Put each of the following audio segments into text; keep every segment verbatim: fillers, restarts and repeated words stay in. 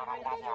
上がりラジ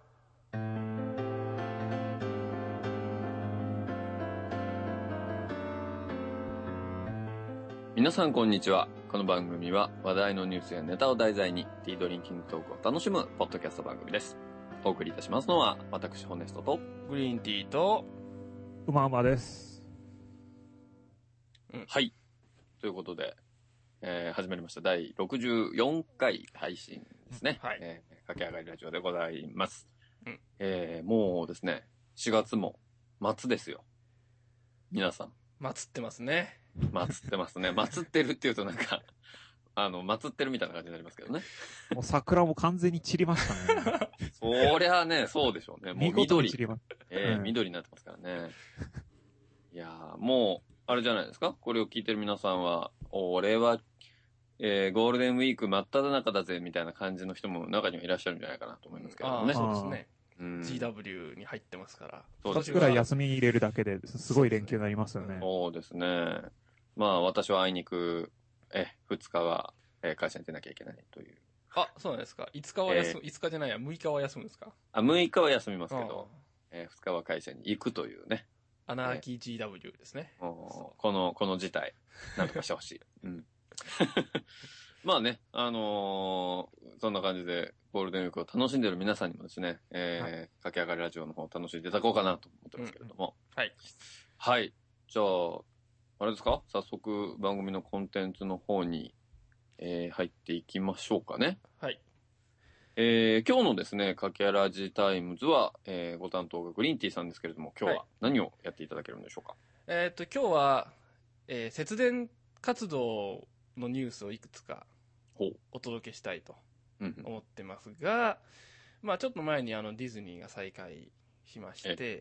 オ。皆さんこんにちは。この番組は話題のニュースやネタを題材にティードリンキングトークを楽しむポッドキャスト番組です。お送りいたしますのは私ホネストとグリーンティーとうまうまです、 うん、はいということで、えー、始まりましただいろくじゅうよんかい配信ですね、 はい、 えー、駆け上がりラジオでございます、 うんえー、もうですねしがつも末ですよ。皆さん祭ってますね。 祭ってますね。祭ってるっていうとなんかあの祭ってるみたいな感じになりますけどね。 もう桜も完全に散りましたね。 そりゃね、そうでしょうね。もう緑。 散りまえーうん、緑になってますからね。いやー、もう、あれじゃないですか？これを聞いてる皆さんは、俺は、えー、ゴールデンウィーク真っ只中だぜ、みたいな感じの人も中にはいらっしゃるんじゃないかなと思いますけどもね。 あそうですね。 うん、 ジーダブリュー に入ってますから。 そうです。ふたつくらい休み入れるだけですごい連休になりますよね。 そうですね。まあ、私はあいにく、え、ふつかは、えー、会社に出なきゃいけないという。 あ、そうなんですか。いつかは休む、えー、いつかじゃないや、むいかは休むんですか？ あ、むいかは休みますけど、えー、ふつかは会社に行くというね。 アナーキー ジーダブリュー ですね。 えー、この、この事態、なんとかしてほしい。うん。まあね、あのー、そんな感じで、ゴールデンウィークを楽しんでいる皆さんにもですね、えー、はい、駆け上がりラジオの方を楽しんでいただこうかなと思ってますけれども。 うんうん、はい。 はい。じゃあ、あれですか？早速番組のコンテンツの方に、えー、入っていきましょうかね。 はい。 えー、今日のですね、かけらじタイムズは、えー、ご担当がグリーンティーさんですけれども、今日は何をやっていただけるんでしょうか？ はい、えー、っと、今日は、えー、節電活動のニュースをいくつかお届けしたいと思ってますが、うん、まあちょっと前にあのディズニーが再開しまして、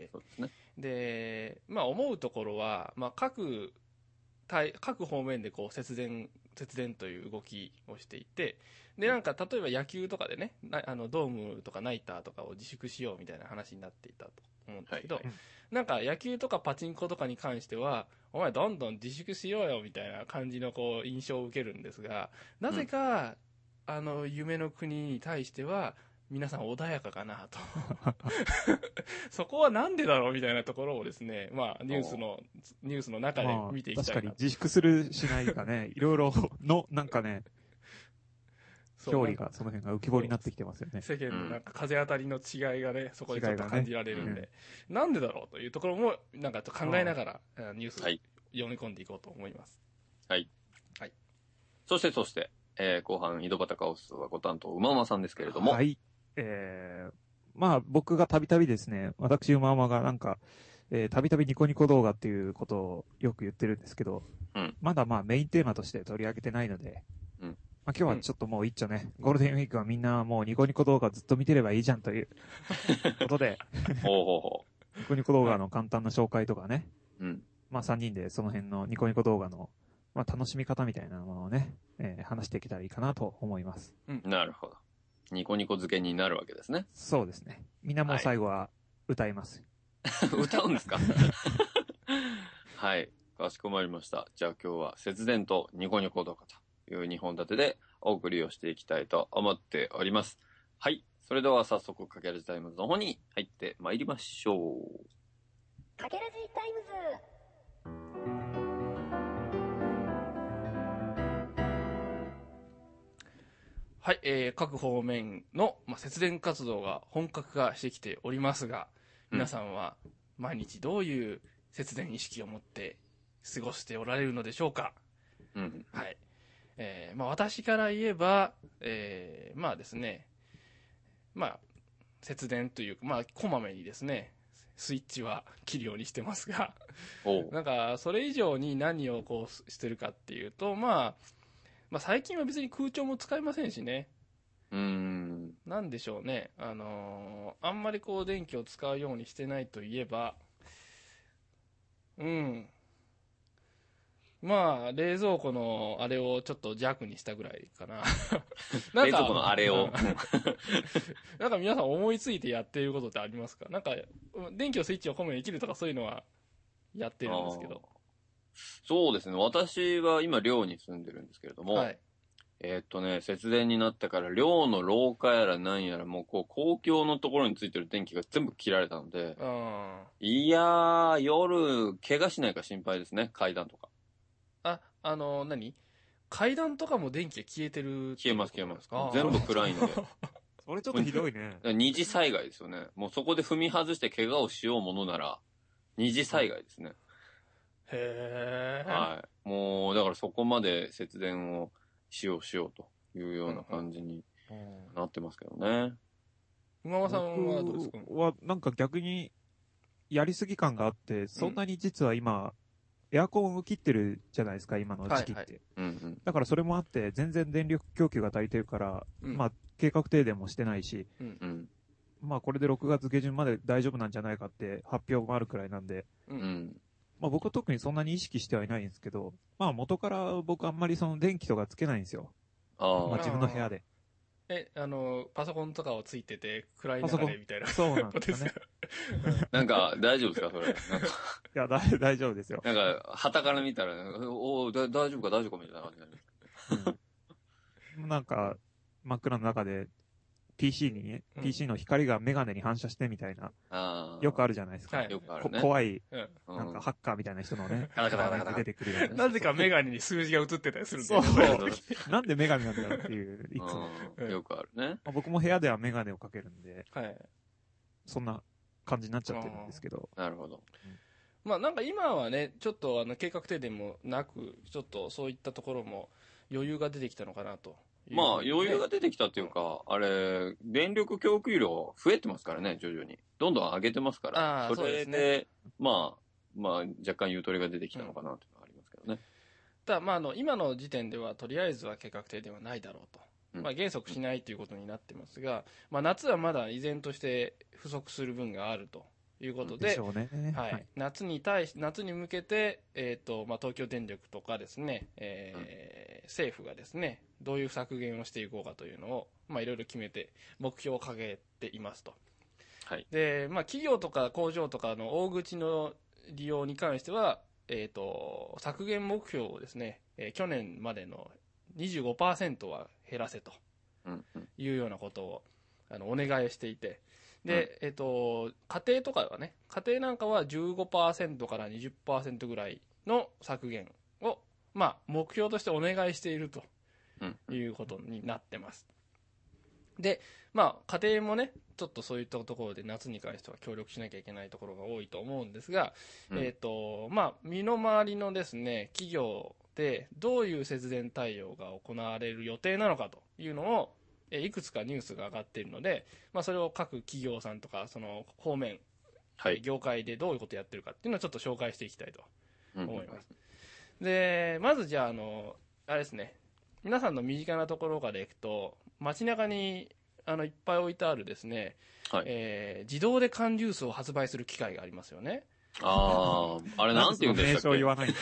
そうですね。 で、まあ思うところは、まあ各、各方面でこう節電、節電という動きをしていて、で、なんか例えば野球とかでね、あのドームとかナイターとかを自粛しようみたいな話になっていたと思うんですけど、はいはい、なんか野球とかパチンコとかに関しては、お前どんどん自粛しようよみたいな感じのこう印象を受けるんですが、なぜか、うん、あの夢の国に対しては皆さん穏やかかなとそこはなんでだろうみたいなところをですね、まあニュースのニュースの中で見ていきたいな、まあ、 確かに自粛するしないかね、いろいろのなんかね。表裏が、その辺が浮き彫りになってきてますよね。 世間のなんか風当たりの違いがね、そこでちょっと感じられるんで、ねうん、なんでだろうというところも、なんか考えながらニュースを読み込んでいこうと思います。 はい。 はい。 そして、そして、えー、後半、井戸端カオスはご担当、馬馬さんですけれども。 はい。えー、まあ、僕がたびたびですね、私馬馬がなんか、えー、たびたびニコニコ動画っていうことをよく言ってるんですけど、うん、まだまあメインテーマとして取り上げてないので、うんまあ、今日はちょっともう一丁ね、うん、ゴールデンウィークはみんなもうニコニコ動画ずっと見てればいいじゃんということでほうほうほうニコニコ動画の簡単な紹介とかね、 うん、 まあさんにんでその辺のニコニコ動画の、まあ、楽しみ方みたいなものをね、えー、話していけたらいいかなと思います。 うん、なるほど。ニコニコ付けになるわけですね。 そうですね。みんなもう最後は歌います。 はい、歌うんですかはい。かしこまりました。じゃあ今日は節電とニコニコ動画というにほん立てでお送りをしていきたいと思っております。はい。それでは早速、かけらじタイムズの方に入ってまいりましょう。 かけらじタイムズ。 はい、えー、各方面の、まあ、節電活動が本格化してきておりますが、皆さんは毎日どういう節電意識を持って過ごしておられるのでしょうか？ うん、 はい。えー、まあ私から言えば、えー、まあですね、まあ、節電というか、まあ、こまめにですね、スイッチは切るようにしてますが、なんか、それ以上に何をこうしてるかっていうと、まあ、まあ最近は別に空調も使いませんしね。 うーん。 なんでしょうね。あのー、あんまりこう電気を使うようにしてないといえば、うん。まあ、冷蔵庫のあれをちょっと弱にしたぐらいかな。 なんか冷蔵庫のあれを。 なんか皆さん思いついてやっていることってありますか？なんか、電気のスイッチをこまめに切るとかそういうのはやってるんですけど。 そうですね。私は今寮に住んでるんですけれども、はい、 えー、っとね、節電になってから寮の廊下やらなんやらもうこう公共のところについてる電気が全部切られたので、いやー、夜、怪我しないか心配ですね、階段とか。 あ、あのー、何階段とかも電気が消えてる消えます消えます。全部暗いんで。 それちょっとひどいね。 二次災害ですよね。もうそこで踏み外して怪我をしようものなら、二次災害ですね。 へー。 はい。もう、だからそこまで節電をしようしようというような感じになってますけどね。 馬場さんはどうですか？ 僕はなんか逆にやりすぎ感があって、そんなに実は今、エアコンを切ってるじゃないですか、今の時期って。はいはいうんうん、 だからそれもあって、全然電力供給が足りてるから、うん、まあ、計画停電もしてないし、うんうん、まあ、これでろくがつ下旬まで大丈夫なんじゃないかって発表もあるくらいなんで、うん、まあ、僕は特にそんなに意識してはいないんですけど、まあ、元から僕あんまりその電気とかつけないんですよ。あまあ、自分の部屋で。 え、あの、パソコンとかをついてて、暗い中でみたいな。 そうなんですね。 なんか、大丈夫ですかそれ。なんかいや、だ、大丈夫ですよ。 なんか、旗から見たら、おおだ大丈夫か大丈夫かみたいな感じになる。 うん、なんか、真っ暗の中で、ピーシー にね、うん、ピーシー の光がメガネに反射してみたいな、あよくあるじゃないですか。 はい、よくあるね。 怖い、うん、なんかハッカーみたいな人のね、 ガラガラガラガラ出てくるような。なぜかメガネに数字が映ってたりするんだよね。そう。なんでメガネなんだろうっていう、いつも。 よくあるね。 まあ、僕も部屋ではメガネをかけるんで、はい、そんな感じになっちゃってるんですけど。 なるほど。 うん、まあなんか今はね、ちょっとあの計画停電もなく、ちょっとそういったところも余裕が出てきたのかなと。 まあ余裕が出てきたっていうか、あれ、電力供給量増えてますからね、徐々に。どんどん上げてますから。 あそれで、 それで、まあ、まあ若干ゆとりが出てきたのかなというのがありますけどね。 ただまああの、今の時点ではとりあえずは計画停電はないだろうと。うん、まあ原則しないということになってますが、まあ夏はまだ依然として不足する分があると。いうことで、 でしょうね、 はいはい、夏に対し夏に向けて、えーとまあ、東京電力とかですね、えーうん、政府がですねどういう削減をしていこうかというのをまあいろいろ決めて目標を掲げていますと。はい、でまあ企業とか工場とかの大口の利用に関しては、えーと削減目標をですね、えー、去年までの にじゅうごパーセント は減らせというようなことをあのお願いをしていて。で、えっと、家庭とかはね、家庭なんかは じゅうごパーセント から にじゅっパーセント ぐらいの削減を、まあ、目標としてお願いしているということになってます。で、まあ、家庭もね、ちょっとそういったところで夏に関しては協力しなきゃいけないところが多いと思うんですが、うん、えっと、まあ、身の回りのですね、企業でどういう節電対応が行われる予定なのかというのを、いくつかニュースが上がっているので、まあ、それを各企業さんとかその方面、はい、業界でどういうことをやってるかっていうのをちょっと紹介していきたいと思います。うん、でまずじゃあ、あのあれですね、皆さんの身近なところからいくと街中にあのいっぱい置いてあるですね、はい、えー、自動で缶ジュースを発売する機械がありますよね。 ああ、あれなんて言うんでしたっけ？ 名称言わない。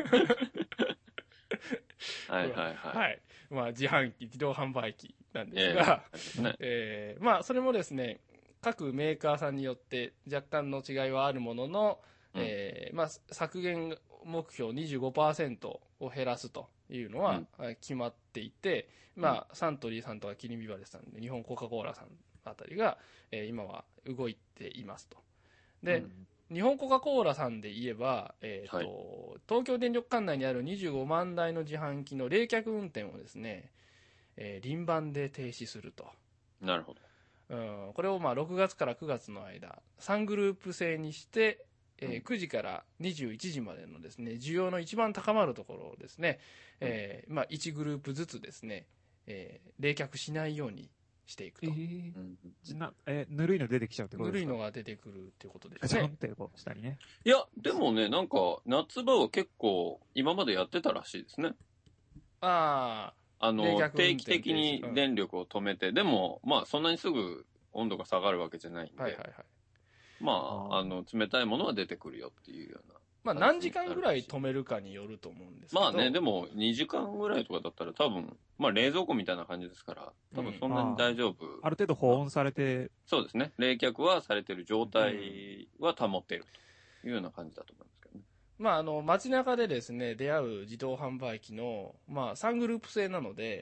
はいはいはい。 はい。まあ自販機、自動販売機なんですが、えーねえー、まあそれもですね、各メーカーさんによって若干の違いはあるものの、うん、えー、まあ削減目標 にじゅうごパーセント を減らすというのは決まっていて、うん、まあサントリーさんとかキリンビバレッジさん、日本コカ・コーラさんあたりが、えー、今は動いていますと。で、うん日本コカ・コーラさんで言えば、えーとはい、東京電力管内にあるにじゅうごまんだいの自販機の冷却運転をですね、えー、輪番で停止すると。 なるほど。うん、これをまあろくがつからくがつの間、さんグループ制にして、えー、くじからにじゅういちじまでのですね、需要の一番高まるところをですね、うんえーまあ、いちグループずつですね、えー、冷却しないようにしていくと。えーなえー、ぬるいの出てきちゃうってことですか？ ぬるいのが出てくるっていうことですね。 ちゃんってこうしたりね。 いや、でもね、なんか、夏場は結構、今までやってたらしいですね。 ああ。あの、定期的に電力を止めて、うん、でも、まあ、そんなにすぐ温度が下がるわけじゃないんで、はいはいはい、まあ、あの、冷たいものは出てくるよっていうような。 まあ何時間ぐらい止めるかによると思うんですけど。 まあね、でもにじかんぐらいとかだったら多分、まあ冷蔵庫みたいな感じですから、多分そんなに大丈夫。うん、 あ, ある程度保温されて。 そうですね。冷却はされてる状態は保っているというような感じだと思いますけどね。 まああの街中でですね、出会う自動販売機の、まあさんグループ制なので、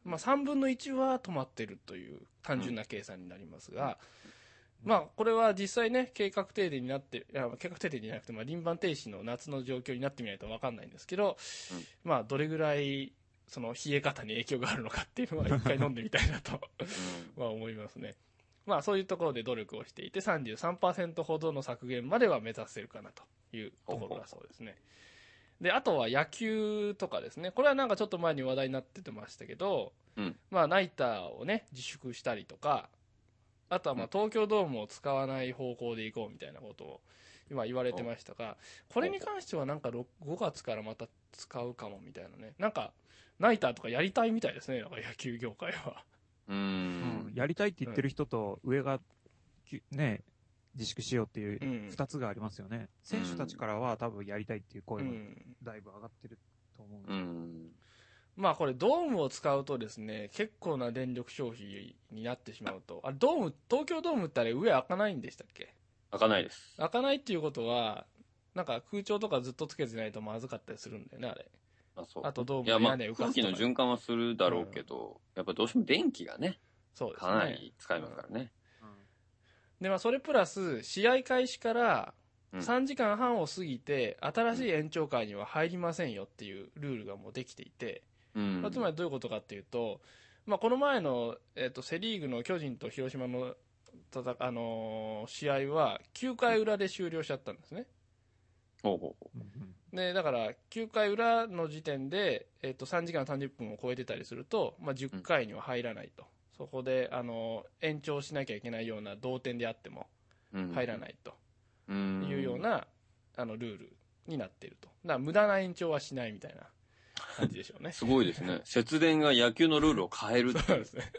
まあ、さんぶんのいちは止まってるという単純な計算になりますが、うん、まあ、これは実際ね、計画停電になって、いや計画停電じゃなくて、まあ、輪番停止の夏の状況になってみないと分かんないんですけど、うん、まあ、どれぐらい、その冷え方に影響があるのかっていうのは一回飲んでみたいなとまあ思いますね。まあそういうところで努力をしていて さんじゅうさんパーセント ほどの削減までは目指せるかなというところだそうですね。で、あとは野球とかですね。これはなんかちょっと前に話題になってましたけど、うん、まあナイターをね、自粛したりとか、あとはまあ東京ドームを使わない方向でいこうみたいなことを今言われてましたが、これに関してはなんかごがつからまた使うかもみたいなね。なんか、ナイターとかやりたいみたいですね、なんか野球業界は。 うん、やりたいって言ってる人と上が、ね、自粛しようっていう二つがありますよね。うん、選手たちからは多分やりたいっていう声もだいぶ上がってると思うんですけど、うん、 まあこれドームを使うとですね、結構な電力消費になってしまうと、あれドーム、東京ドームってあれ上開かないんでしたっけ？ 開かないです。 開かないっていうことは、なんか空調とかずっとつけてないとまずかったりするんだよね、あれ。 あ, そうあとドームの屋根浮かすとか、ね、空気の循環はするだろうけど、うん、やっぱどうしても電気がね、 そうですね、 かなり使いますからね。 うんうん、で、まあそれプラス、試合開始からさんじかんはんを過ぎて、新しい延長会には入りませんよっていうルールがもうできていて、うんまあ、つまりどういうことかっていうと、まあこの前の、えーと、セリーグの巨人と広島の、あのー、試合はきゅうかい裏で終了しちゃったんですね。 ほうほうほう。 で、だから、きゅうかい裏の時点で、えっと、さんじかんさんじゅっぷんを超えてたりすると、まあ、じゅっかいには入らないと。うん、そこで、あの、延長しなきゃいけないような同点であっても、入らないというような、あの、ルールになっていると。だから、無駄な延長はしないみたいな感じでしょうね。 すごいですね。節電が野球のルールを変えるって。 そうですね。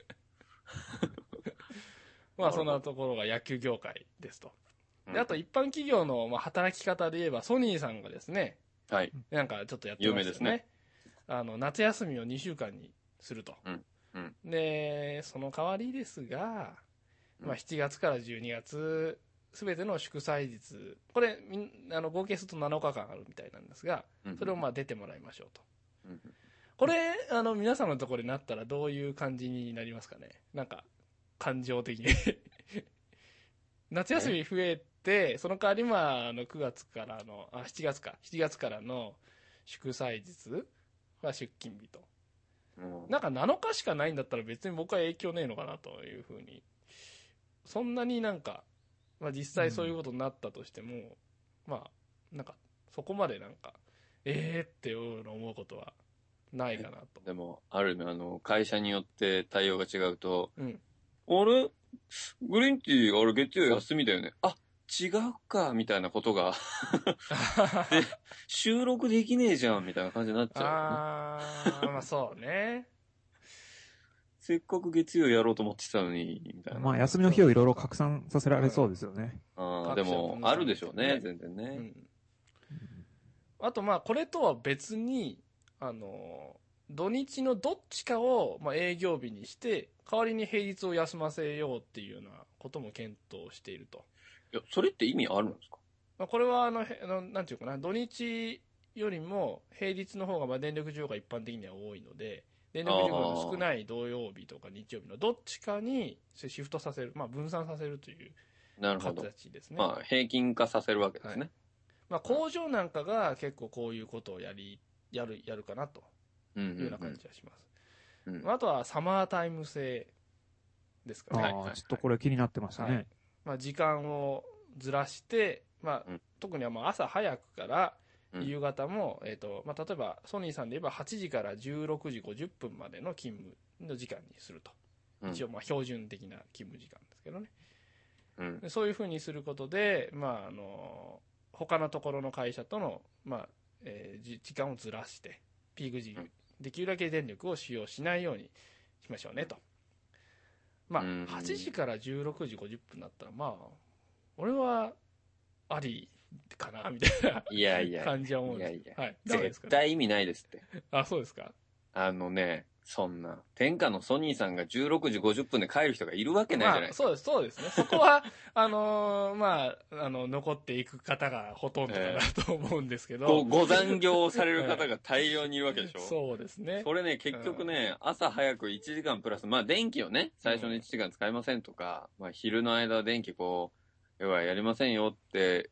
まあ、そんなところが野球業界ですと。で、あと一般企業のまあ働き方で言えば、ソニーさんがですね、 はい。 なんかちょっとやってましたよね。有名ですね。あの、夏休みをにしゅうかんにすると。 うんうん、 で、その代わりですが、まあ、しちがつからじゅうにがつ、すべての祝祭日、これ、あの合計するとなのかかんあるみたいなんですが、それをまあ出てもらいましょうと。うん、これ、あの、皆さんのところになったらどういう感じになりますかね？なんか、感情的に。夏休み増えて、その代わりまあ、あの、くがつからの、あ、しちがつか、しちがつからの祝祭日は出勤日と。うん、なんかなのかしかないんだったら別に僕は影響ねえのかなというふうに。そんなになんか、まあ実際そういうことになったとしても、うん、まあ、なんか、そこまでなんか、えーって思うことはないかなと。 でも、あるね、あの、会社によって対応が違うと、 うん、 あれグリーンティー、あれ月曜休みだよね。あ、違うか、みたいなことがで、収録できねえじゃん、みたいな感じになっちゃう、ね。 あー、まあそうね。 せっかく月曜やろうと思ってたのに、みたいな。 まあ休みの日をいろいろ拡散させられそうですよね。 うん、あでも、あるでしょうね、全然ね。うん、 あとまあこれとは別に、あの、土日のどっちかをまあ営業日にして、代わりに平日を休ませようっていうようなことも検討していると。 いや、それって意味あるんですか？ まあ、これはあの、あの、なんていうかな、土日よりも平日の方がまあ電力需要が一般的には多いので、電力需要の少ない土曜日とか日曜日のどっちかにシフトさせる、まあ分散させるという形ですね。 まあ平均化させるわけですね。はい、 まあ工場なんかが結構こういうことをやり、やる、やるかなというような感じがします。うんうん、あとはサマータイム制ですかね。 ああ、ちょっとこれ気になってましたね。はい、 まあ、時間をずらして、まあ、うん、特にはまあ朝早くから夕方も、うん、えっと、まあ、例えばソニーさんで言えばはちじからじゅうろくじごじゅっぷんまでの勤務の時間にすると。うん、一応まあ標準的な勤務時間ですけどね。うん、でそういうふうにすることで、まあ、あの、他のところの会社との、まあ、えー、時間をずらして、ピーク時、できるだけ電力を使用しないようにしましょうねと。まあ、はちじからじゅうろくじごじゅっぷんだったら、まあ、俺は、ありかなみたいな。 いやいや。 感じは思うんです。いやいや。はい。 絶対意味ないですって。 あ、そうですか？ あのね、 そんな、天下のソニーさんがじゅうろくじごじゅっぷんで帰る人がいるわけないじゃないですか。 まあ、そうです、そうですね。そこは、あのー、まあ、あの、残っていく方がほとんどかなと思うんですけど。 ご、ご残業される方が大量にいるわけでしょ。 そうですね。 それね、結局ね、うん、朝早くいちじかんプラス、まあ電気をね、最初のいちじかん使いませんとか、うん、まあ昼の間は電気こう、要はやりませんよって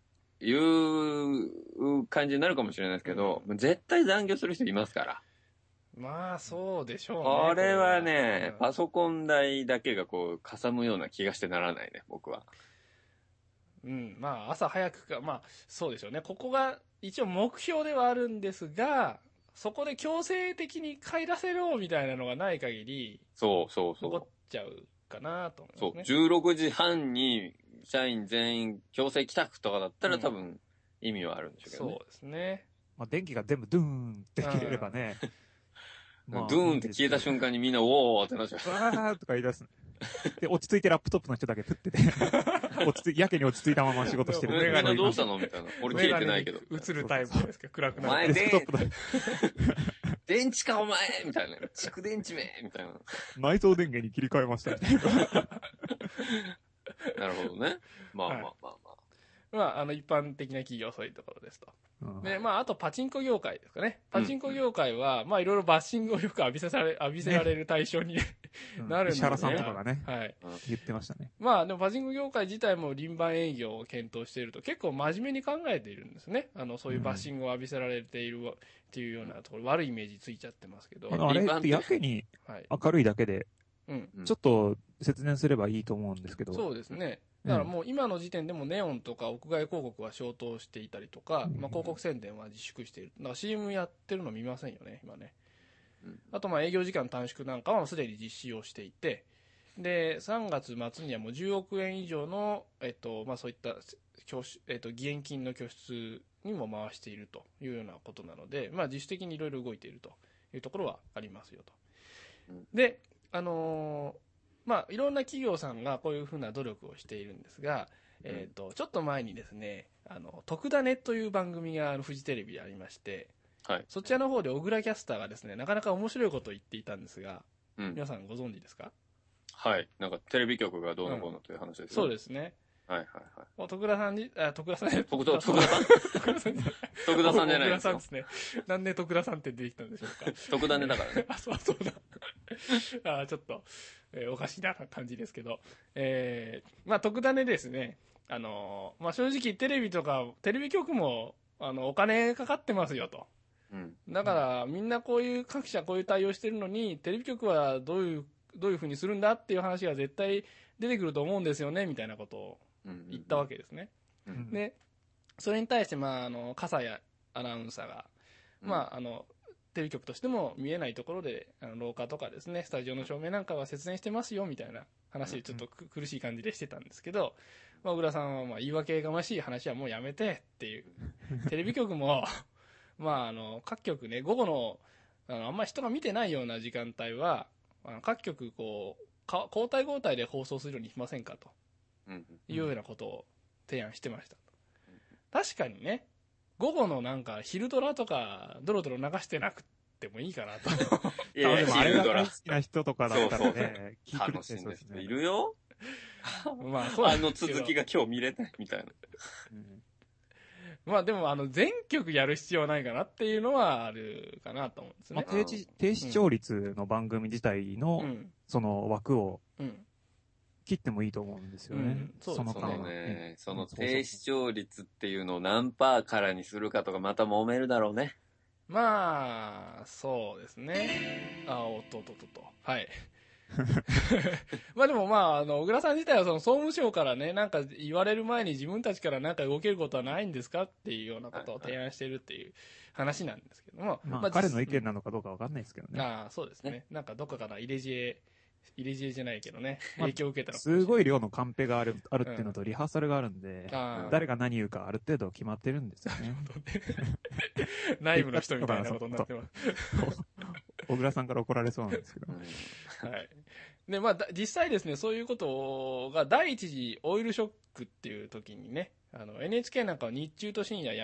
いう感じになるかもしれないですけど、うん、絶対残業する人いますから。 まあ、そうでしょうね。 これはね、うん、パソコン代だけがこう、かさむような気がしてならないね、僕は。 うん、まあ、朝早くか、まあ、そうでしょうね。ここが一応目標ではあるんですが、そこで強制的に帰らせろみたいなのがない限り、 そうそうそう。 残っちゃうかなと思いますね。 そう、じゅうろくじはんに社員全員強制帰宅とかだったら、うん、多分意味はあるんでしょうけどね。 そうですね。 まあ、電気が全部ドゥーンって切れればね。 まあ、ドゥーンって消えた瞬間にみんな、おーってなっちゃう。 わーとか言い出す。で、落ち着いてラップトップの人だけプってて、落ち着いやけに落ち着いたまま仕事してる。 メガネどうしたのみたいな。俺消えてないけど。 映るタイプですか暗くなる。 お前デスクトップだ。 電池かお前みたいな。蓄電池めみたいな。 内蔵電源に切り替えましたみたいな。 なるほどね。まあまあまあまあ。はいまあ、あの、一般的な企業はそういうところですと。うん、で、まあ、あと、パチンコ業界ですかね。パチンコ業界は、うん、まあ、いろいろバッシングをよく浴びせられ、浴びせられる対象に、ねうん、なるんで、ね。 石原さんとかがね。 はい。 言ってましたね。 まあ、でも、パチンコ業界自体も輪番営業を検討していると、結構真面目に考えているんですね。あの、そういうバッシングを浴びせられているっていうようなところ、悪いイメージついちゃってますけど。 あれってやけに明るいだけで、 はい、 ちょっと節電すればいいと思うんですけど。 そうですね。だからもう今の時点でもネオンとか屋外広告は消灯していたりとか、まあ、広告宣伝は自粛している。だから シーエム やってるの見ませんよね、今ね。あとまあ営業時間短縮なんかはすでに実施をしていて、で、さんがつ末にはもうじゅうおくえん以上の、えっと、まあそういった拠出、えっと、義援金の拠出にも回しているというようなことなので、まあ自主的にいろいろ動いているというところはありますよと。で、あのーまあ、いろんな企業さんがこういうふうな努力をしているんですが、うん、えっと、ちょっと前にですね、あの、特ダネという番組があのフジテレビでありまして、 はい。 そちらの方で小倉キャスターがですね、なかなか面白いことを言っていたんですが、 うん、 皆さんご存知ですか？ はい。なんかテレビ局がどうのこうのという話ですね、うん。 そうですね。 はいはいはい。 徳田さんに、あ、徳田さんね。 徳田、徳田さん徳田さん徳田さんじゃないですよ。 徳田さんですね。なんで徳田さんって出てきたんでしょうか。 徳田ねだからね。 あ、そうそうだ。あ、ちょっと、えー、おかしいな感じですけど。えー、まあ、特ダネですね。あのー、まあ、正直テレビとか、テレビ局も、あの、お金かかってますよと。 うん。 だから、みんなこういう、各社こういう対応してるのに、テレビ局はどういう、どういうふうにするんだっていう話が絶対出てくると思うんですよね、みたいなことを言ったわけですね。 うんうん、 で、それに対して、まあ、あの、笠谷アナウンサーが、まあ、あの、テレビ局としても見えないところで、あの廊下とかですね、スタジオの照明なんかは節電してますよ、みたいな話でちょっと苦しい感じでしてたんですけど、まあ、小倉さんは、まあ、言い訳がましい話はもうやめてっていう。テレビ局も、まあ、あの、各局ね、午後の、あの、あんまり人が見てないような時間帯は、あの各局、こう、か交代交代で放送するようにしませんかと。いうようなことを提案してました。確かにね、午後のなんか昼ドラとかドロドロ流してなくてもいいかなと。 いやいや、 でもあれが昼ドラ大好きな人とかだったらね、聞いてる楽しんでる人いるよ。 まあ、そうあの続きが今日見れないみたいな。 うん、まあでも、あの、全局やる必要はないかなっていうのはあるかなと思うんですね。 まあ、低視低視聴率の番組自体の、うん、その枠を、うん切ってもいいと思うんですよね。うん、 そうですね。その低視聴率っていうのを何パーからにするかとかまた揉めるだろうね。 まあ、そうですね。あ、おっとっとっとっと。はい。まあでもまあ、あの、小倉さん自体はその総務省からね、なんか言われる前に自分たちからなんか動けることはないんですかっていうようなことを提案しているっていう話なんですけども。 まあ、まあ、彼の意見なのかどうかわかんないですけどね。 ああ、そうですね。ねなんかどっかから入れ知恵、入れ知恵じゃないけどね、影響を受けたら、 すごい量のカンペがある、あるっていうのとリハーサルがあるんで、うん、誰が何言うかある程度決まってるんですよね。 内部の人みたいなことになってます。 小倉さんから怒られそうなんですけど。 はい。で、まあ、実際ですね、そういうことが第一次オイルショックっていう時にね、あの、エヌエイチケー なんかは日中と深夜やめ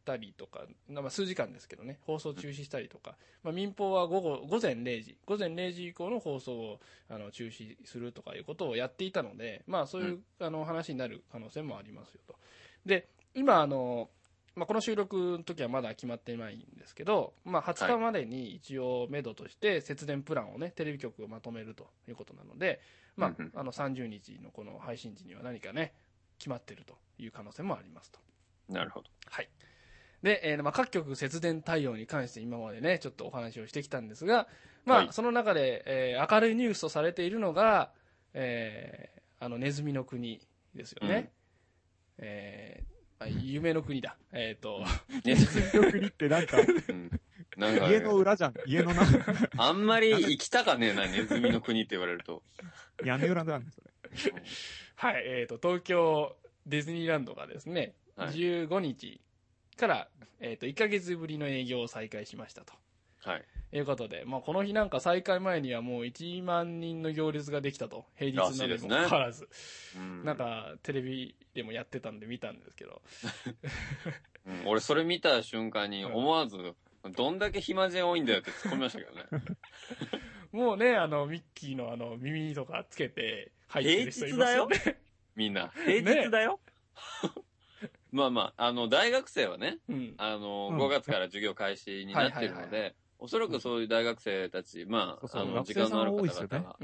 したりとか、まあ、数時間ですけどね、放送中止したりとか、まあ、民放は午後、午前れいじ、午前れいじ以降の放送をあの中止するとかいうことをやっていたので、まあ、そういう、うん、あの話になる可能性もありますよと。で、今、あの、まあ、この収録の時はまだ決まってないんですけど、まあ、はつかまでに一応目処として節電プランをね、テレビ局をまとめるということなので、まあ、あのさんじゅうにちのこの配信時には何かね、決まっているという可能性もありますと。 なるほど。 はい。で、えーまあ、各局節電対応に関して今までね、ちょっとお話をしてきたんですが、まあ、はい、その中で、えー、明るいニュースとされているのが、えー、あの、ネズミの国ですよね。うん、えーあ、夢の国だ。えっ、ー、と。 ネズミの国ってなんか、うん、なんか家の裏じゃん。家のな。 あんまり行きたかねえな、ネズミの国って言われると。 屋根裏なんです、それ。 はい、えっ、ー、と、東京ディズニーランドがですね、はい、じゅうごにちから、えっ、ー、と、いっかげつぶりの営業を再開しましたと。 はい。 いうことで、まあ、この日なんか再開前にはもういちまんにんの行列ができたと。平日なのにもかかわらず、ねうん。なんか、テレビでもやってたんで見たんですけど。 うん、俺それ見た瞬間に思わず、どんだけ暇人多いんだよって突っ込みましたけどね。 もうね、あの、ミッキーのあの、耳とかつけて入ってる人いますよね。 平日だよみんな。平日だよ、ね、まあまあ、あの、大学生はね、うん、あの、ごがつから授業開始になってるので、おそらくそういう大学生たち、まあ、あの、時間のある方々が、うん、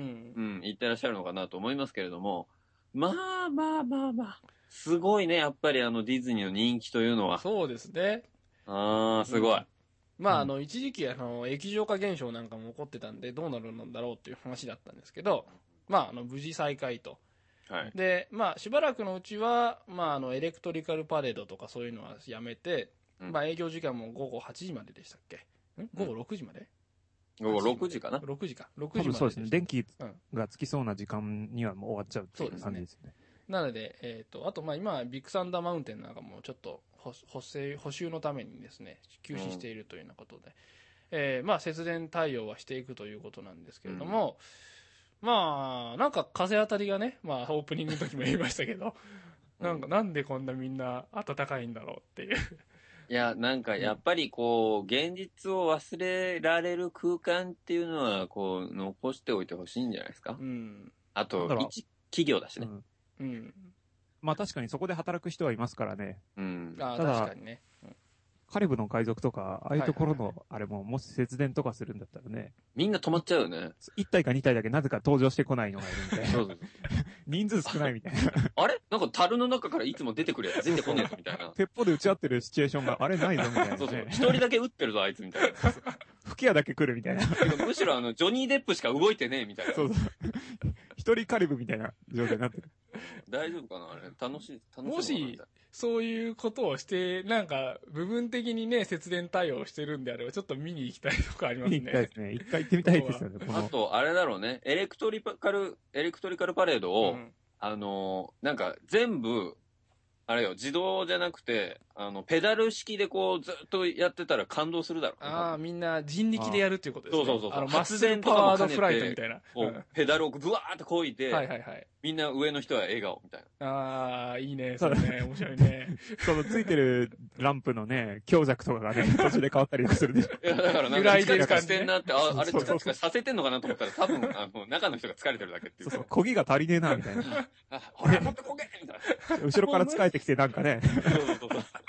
行ってらっしゃるのかなと思いますけれども、まあまあまあまあ、すごいね、やっぱりあの、ディズニーの人気というのは。 そうですね。 ああ、すごい。うんまあ、あの、一時期、あの、液状化現象なんかも起こってたんで、どうなるんだろうっていう話だったんですけど、まあ、あの、無事再開と。 はい。 で、まあ、しばらくのうちは、まあ、あの、エレクトリカルパレードとかそういうのはやめて、うん、まあ、営業時間も午後はちじまででしたっけん午後ろくじまで、 うん、午後ろくじかな ? ろくじか。ろくじまで。 そうですね。電気がつきそうな時間にはもう終わっちゃうっていう感じですね。 なので、えっ、ー、と、あと、まあ、今、ビッグサンダーマウンテンなんかもちょっと補、補正、補修のためにですね、休止しているというようなことで、うん、えー、まあ、節電対応はしていくということなんですけれども、うん、まあ、なんか風当たりがね、まあ、オープニングの時も言いましたけど、なんか、なんでこんなみんな暖かいんだろうっていう。 いや、なんかやっぱりこう、現実を忘れられる空間っていうのは、こう、残しておいてほしいんじゃないですか。 うん。 あと、一企業だしね。 うん。うん、 まあ確かにそこで働く人はいますからね。 うん。 ああ、確かにね。うん、 カリブの海賊とか、ああいうところの、あれも、もし節電とかするんだったらね。 みんな止まっちゃうよね。 いち体かに体だけなぜか登場してこないのがいるみたいな。そうそうそう。人数少ないみたいな。 あれなんか樽の中からいつも出てくるやつ出てこねえぞみたいな。 鉄砲で撃ち合ってるシチュエーションがあれないぞみたいな、ね。 そうそう。一人だけ撃ってるぞあいつみたいな。 吹き矢だけ来るみたいな。 むしろあの、ジョニー・デップしか動いてねえみたいな。そうそう。 一人カリブみたいな状態になってる。 大丈夫かなあれ楽しい、楽しい。 もし、そういうことをして、なんか、部分的にね、節電対応してるんであれば、ちょっと見に行きたいとかありますね。 見に行きたいですね。一回行ってみたいですよね。 あと、あれだろうね。エレクトリカル、エレクトリカルパレードを、うん、あのー、なんか、全部、あれよ、自動じゃなくて、あの、ペダル式でこう、ずっとやってたら感動するだろう、ね。 ああ、みんな人力でやるっていうことですね。 そうそうそう。 あの、マス電パワードフライトみたいな。 こう、ペダルをブワーってこいで、 はいはいはい。 みんな上の人は笑顔みたいな。ああ、いいね。それね、面白いね。 そのついてるランプのね、強弱とかがね、途中で変わったりするでしょ。 いや、だからなんか、チカチカしてんなって、あ、あれチカチカさせてんのかなと思ったら、多分、あの、中の人が疲れてるだけっていう。 そうそう、漕ぎが足りねえな、みたいな。 あ、ほら、もっと漕げみたいな。後ろから疲れてきて、なんかね。そうそうそう。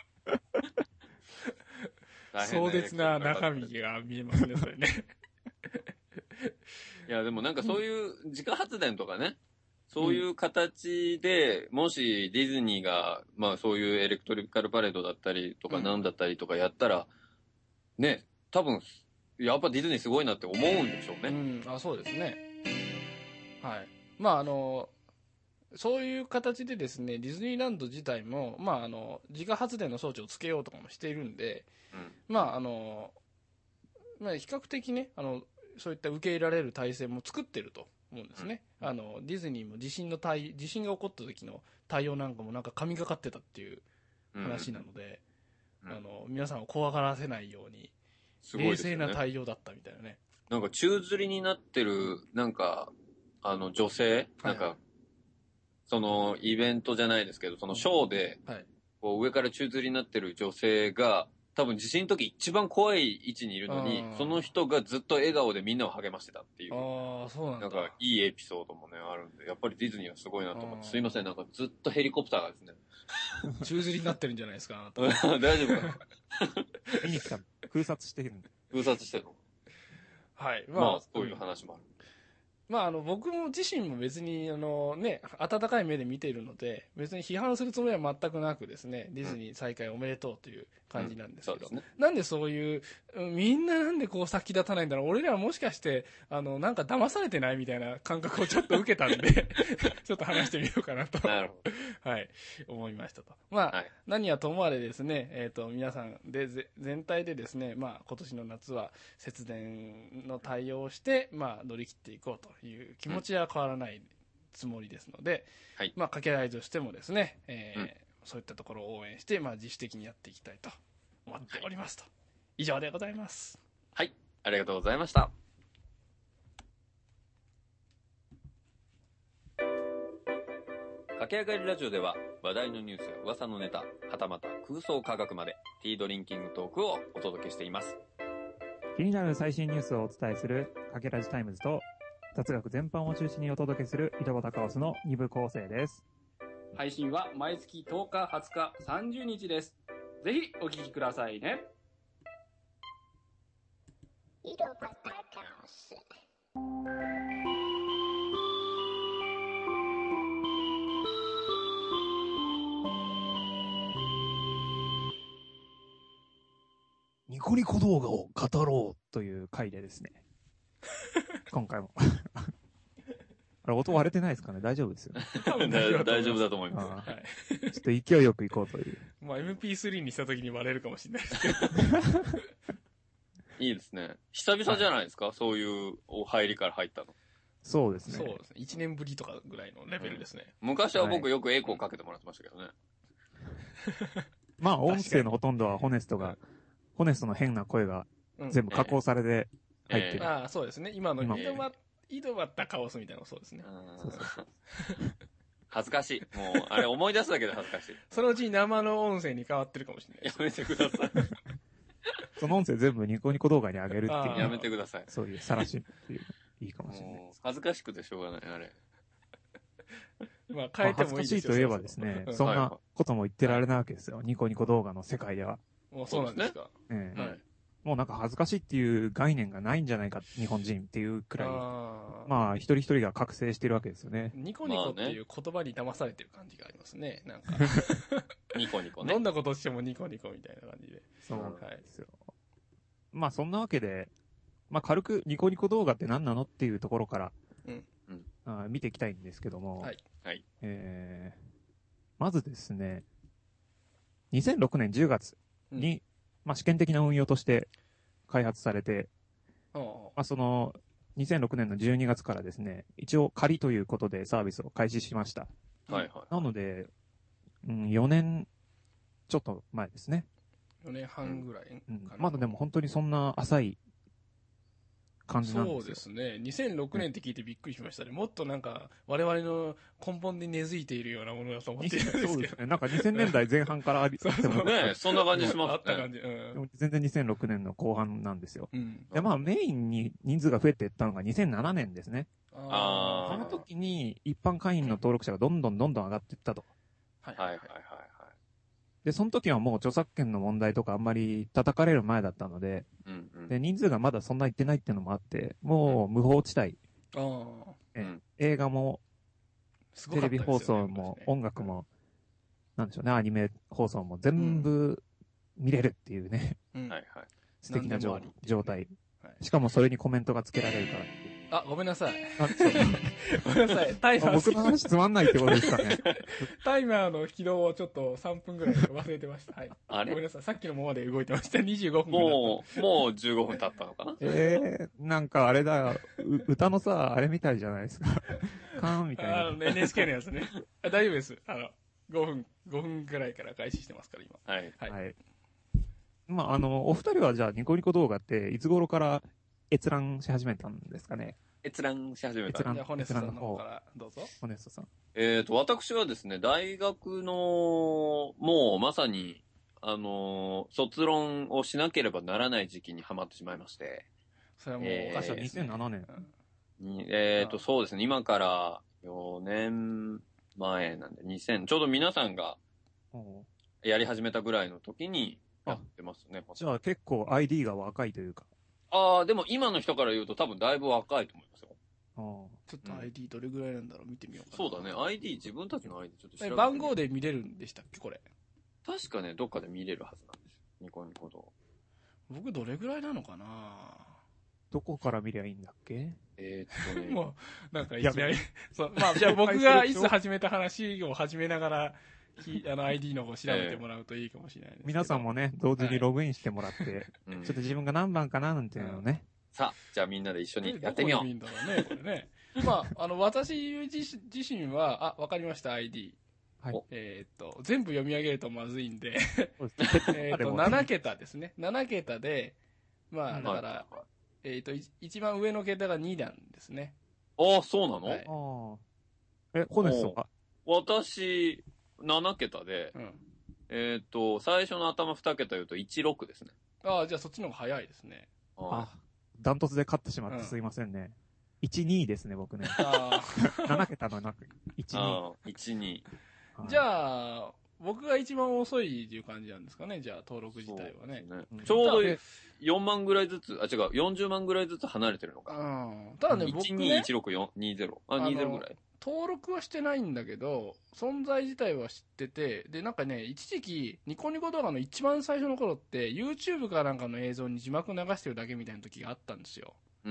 壮絶な中身が見えますね、それね。 いや、でもなんかそういう自家発電とかね、そういう形で、もしディズニーが、まあそういうエレクトリカルパレードだったりとかなんだったりとかやったら、ね、多分、やっぱディズニーすごいなって思うんでしょうね。 うん、あ、そうですね。はい。まああの、そういう形でですね、ディズニーランド自体も、まああの、自家発電の装置をつけようとかもしているんで、うん、まああの、まあ比較的ね、あの、そういった受け入れられる体制も作ってると思うんですね。うん、あの、ディズニーも地震の対、地震が起こった時の対応なんかもなんか神がかってたっていう話なので、うんうん、あの、皆さんを怖がらせないように、冷静な対応だったみたいなね。 なんか宙吊りになってる、なんか、あの女性、なんか、はいはい、そのイベントじゃないですけど、そのショーで、はい、 こう上から宙吊りになってる女性が、多分地震の時一番怖い位置にいるのに、その人がずっと笑顔でみんなを励ましてたっていう。 ああ、そうなんだ。 なんかいいエピソードもね、あるんで、やっぱりディズニーはすごいなと思って、すいません、なんかずっとヘリコプターがですね。 宙吊りになってるんじゃないですか、あなた。 大丈夫かな見に来た。空撮してるんで。 空撮してるのはい。 まあ、まあ、そういう話もある。 まあ、あの、僕も自身も別に、あのね、温かい目で見ているので、別に批判するつもりは全くなくですね、ディズニー再開おめでとうという感じなんですけど、うん、ね、なんでそういう、みんななんでこう先立たないんだろう、俺らはもしかして、あの、なんか騙されてないみたいな感覚をちょっと受けたんで、ちょっと話してみようかなと、 なるほどはい、思いましたと。まあ、はい、何はともあれですね、えっと、皆さんで、全体でですね、まあ、今年の夏は節電の対応をして、まあ、乗り切っていこうという気持ちは変わらないつもりですので、 はい、 まあ、かけらいとしてもですね、えーうん、そういったところを応援して、まあ、自主的にやっていきたいと思っておりますと。はい、以上でございます。 はい、ありがとうございました。駆け上がりラジオでは話題のニュースや噂のネタ、はたまた空想科学までティードリンキングトークをお届けしています。 気になる最新ニュースをお伝えするかけラジタイムズと、雑学全般を中心にお届けする井戸端カオスのに部構成です。 配信は毎月とおか、はつか、さんじゅうにちです。ぜひお聞きくださいね。 井戸端カオス。 ニコニコ動画を語ろうという回でですね。今回も。あれ、音割れてないですかね？大丈夫ですよね。 大丈夫だと思います。 はい、ちょっと勢いよくいこうという。 まあ エムピースリー にした時に割れるかもしれないですけど。 いいですね。久々じゃないですか、はい、そういうお入りから入ったの。 そうですね。 そうですね。いちねんぶりとかぐらいのレベルですね。 うん、昔は僕よくエコーかけてもらってましたけどね。 はい、まあ音声のほとんどはホネストが、うん、ホネストの変な声が全部加工されて入ってる。 えーえー、ああ、そうですね。今の井戸端、井戸端カオスみたいなのそうですね。そうそう恥ずかしい。もう、あれ思い出すだけで恥ずかしい。 そのうち生の音声に変わってるかもしれない。 やめてください。 その音声全部ニコニコ動画に上げるっていう。 やめてください。 そういう晒しっていういいかもしれない。 恥ずかしくてしょうがない、あれ。 まあ変えてもいいですよ。 恥ずかしいといえばですね、そんなことも言ってられないわけですよ。ニコニコ動画の世界では。 もうそうなんですか。 ええはい。もうなんか恥ずかしいっていう概念がないんじゃないか、日本人っていうくらい、あまあ一人一人が覚醒してるわけですよね。 ニコニコっていう言葉に騙されてる感じがありますね。なんかニコニコね。 どんなことしてもニコニコみたいな感じで。 そうなんですよ。はい、まあそんなわけで、まあ軽くニコニコ動画って何なのっていうところから、うんうん、あ見ていきたいんですけども、 はいはいえー、まずですね、にせんろくねんじゅうがつに、うんまあ、試験的な運用として開発されて、まあ、そのにせんろくねんのじゅうにがつからですね、一応仮ということでサービスを開始しました。 はいはい。 なので、うん、よねんちょっと前ですね。 よねんはんぐらい、 うん、まだでも本当にそんな浅い感じなんですよ。 そうですね。にせんろくねんって聞いてびっくりしましたね。もっとなんか、我々の根本に根付いているようなものだと思っているんですけど。そうですね。 なんかにせんねんだいぜん半からあり、 そうそうね、そんな感じしますね。 あった感じ。うん、 でも全然にせんろくねんの後半なんですよ。 うん、 で、まあメインに人数が増えていったのがにせんななねんですね。 ああ。その時に一般会員の登録者がどんどんどんどん上がっていったと。 はいはいはいはい。 で、その時はもう著作権の問題とかあんまり叩かれる前だったので、 うんうん、 で人数がまだそんな行ってないっていうのもあって、もう無法地帯。 あえ、うん、映画も、テレビ放送も、音楽も、なんでしょうね、アニメ放送も全部見れるっていうね、 うんはいはい、 素敵な状態。しかもそれにコメントがつけられるからっていう。 あ、ごめんなさい。あ、そう。ごめんなさい。タイマー。 僕の話つまんないってことですかね。 タイマーの起動をちょっとさんぷんぐらい忘れてました。はい。 あれごめんなさい。さっきのままで動いてました。にじゅうごふん。 もう、もうじゅうごふん経ったのかなええー、なんかあれだ、歌のさ、あれみたいじゃないですか。カーンみたいな。 あの、エヌエイチケー のやつね。あ大丈夫です。あの、ごふん、ごふんぐらいから開始してますから、今。 はい。 はい。 はい、まあ、あの、お二人はじゃあニコニコ動画っていつ頃から閲覧し始めたんですかね。 閲覧し始めた。 閲覧じゃあ、ホネストさんの方からどうぞ。 ホネストさん。 えっと、私はですね、大学の、もうまさに、あのー、卒論をしなければならない時期にハマってしまいまして。 それはもうおかしいです、ね。 にせんななねん。 にえっと、そうですね、今からよねんまえなんで、にせん、ちょうど皆さんがやり始めたぐらいの時にやってますね。 じゃあ結構 アイディー が若いというか。 ああ、でも今の人から言うと多分だいぶ若いと思いますよ。 ちょっと アイディー どれぐらいなんだろう見てみようかな。 そうだね。アイディー、自分たちの アイディー ちょっと調べて。 番号で見れるんでしたっけこれ。 確かね、どっかで見れるはずなんですよ。ニコニコ動画。僕どれぐらいなのかなどこから見りゃいいんだっけえー、っとね。 もう、なんかいきなり、そう、まあ、じゃあ僕がいつ始めた話を始めながら、あの アイディー の方調べてもらうといいかもしれないですけど。 皆さんもね、同時にログインしてもらって、はい、ちょっと自分が何番かななんていうのをね。 うんさあ、じゃあみんなで一緒にやってみよう。 どこでいいんだろうね、これね。まあ、あの、私自身は、あ、わかりました、アイディー。はい。えっと、全部読み上げるとまずいんで、えっと、なな桁ですね。なな桁で、まあ、だから、えっと、一番上の桁がになんですね。 ああ、そうなの、 はい、ああ。え、ホネストは私、なな桁で、うん、えっと、最初の頭に桁言うといちろくですね。 ああ、じゃあそっちの方が早いですね。 ああ。ダントツで勝ってしまってすいませんね。うん、いちにですね、僕ね。あなな桁のなく、いちに。 いちに。 じゃあ、僕が一番遅いっていう感じなんですかね、じゃあ登録自体はね。 ねうん、ちょうどよんまんぐらいずつ、あ、違う、よんじゅうまんぐらいずつ離れてるのか。 うん。ただね、僕ね。 いちにいちろくよんにゼロ。あ、にゼロぐらい。 登録はしてないんだけど、存在自体は知ってて、で、なんかね、一時期、ニコニコ動画の一番最初の頃って、YouTube かなんかの映像に字幕流してるだけみたいな時があったんですよ。 うん。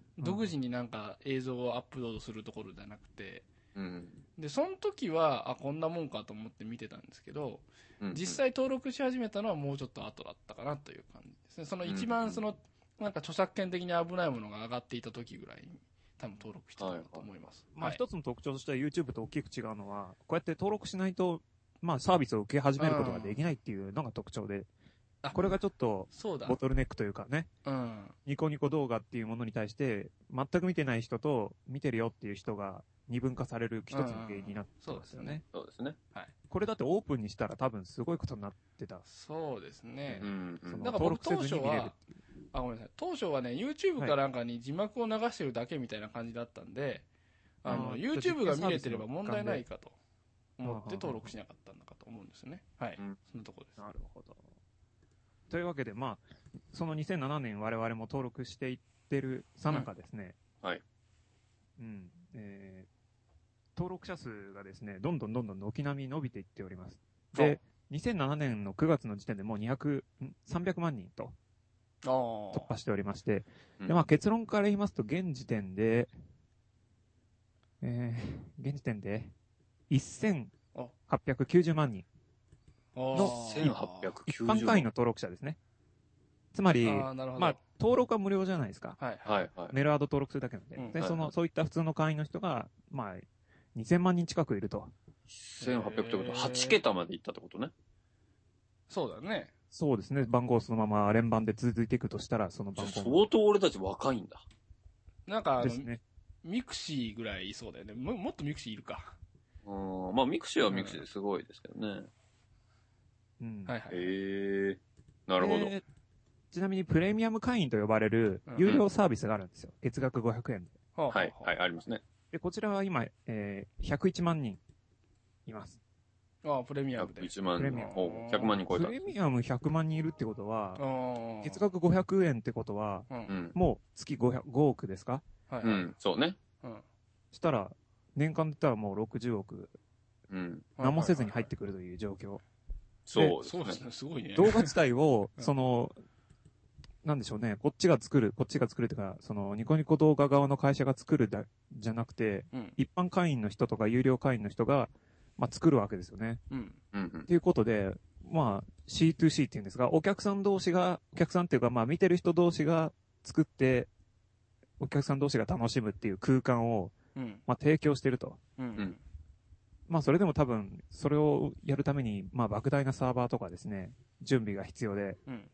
独自になんか映像をアップロードするところじゃなくて。 うん。 で、その時は、あ、こんなもんかと思って見てたんですけど、うんうん、実際登録し始めたのはもうちょっと後だったかなという感じですね。その一番その、なんか著作権的に危ないものが上がっていた時ぐらいに。多分登録してたと思います。 はいはい、まあ一つの特徴としては YouTube と大きく違うのは、こうやって登録しないと、まあサービスを受け始めることができないっていうのが特徴で、これがちょっと、ボトルネックというかね、うん、ニコニコ動画っていうものに対して、全く見てない人と見てるよっていう人が二分化される一つの原因になってますよね。 そうですね。 はい。 これだってオープンにしたら多分すごいことになってた。 そうですね。 うん、うん。 だから僕当初は、あ、ごめんなさい。当初はね、YouTube かなんかに字幕を流してるだけみたいな感じだったんで、はい、あの、YouTube が見れてれば問題ないかと思って登録しなかったんだかと思うんですよね。はい。うん、そんなところです。 なるほど。というわけで、まあ、そのにせんななねん我々も登録していってるさなかですね。 うん、はい。 うん。えー、登録者数がですね、どんどんどんどん軒並み伸びていっております。で、にせんななねんのくがつの時点でもうにひゃく、さんびゃくまんにんと。突破しておりまして、で、まあ結論から言いますと、現時点で、えー、現時点で、せんはっぴゃくきゅうじゅうまんにんのせんはっぴゃくきゅうじゅうまん一般会員の登録者ですね。つまり、あまあ、登録は無料じゃないですか。 はいはいはい。 メールアド登録するだけなんで。うん、で、その、はいはい、そういった普通の会員の人が、まあ、にせんまんにん近くいると。 せんはっぴゃくってことはち桁までいったってことね。 そうだね。 そうですね。番号そのまま連番で続いていくとしたら、その番号。 相当俺たち若いんだ。 なんかあの、ね、ミクシーぐらいいそうだよね。も、もっとミクシーいるか。 うん。まあミクシーはミクシーですごいですけどね。 うん。 はいはい。 へえー。なるほど。 えー、ちなみにプレミアム会員と呼ばれる有料サービスがあるんですよ。うん、月額ごひゃくえんで。 はい、はい、ありますね。 で、こちらは今、えー、ひゃくいちまんにんいます。 ああ、プレミアムで。 ひゃくいちまんにん。ひゃくまんにん超えた。 プレミアムひゃくまんにんいるってことは、月額ごひゃくえんってことは、うん、もう月ごおくですか？ はい、うん、そうね。 うん。 したら、年間で言ったらもうろくじゅうおく。 うん。 何もせずに入ってくるという状況。 そうそうですね。すごいね。 動画自体を、その、なんでしょうね、こっちが作る、こっちが作るっていうか、その、ニコニコ動画側の会社が作るだ、じゃなくて、うん、一般会員の人とか有料会員の人が、まあ、作るわけですよね。 うん。 うん。 っていうことで、まあ、シーツーシー っていうんですが、お客さん同士が、お客さんっていうか、まあ、見てる人同士が作って、お客さん同士が楽しむっていう空間を、うん、まあ、提供してると。 うん。 まあ、それでも多分、それをやるために、まあ、莫大なサーバーとかですね、準備が必要で、 うん、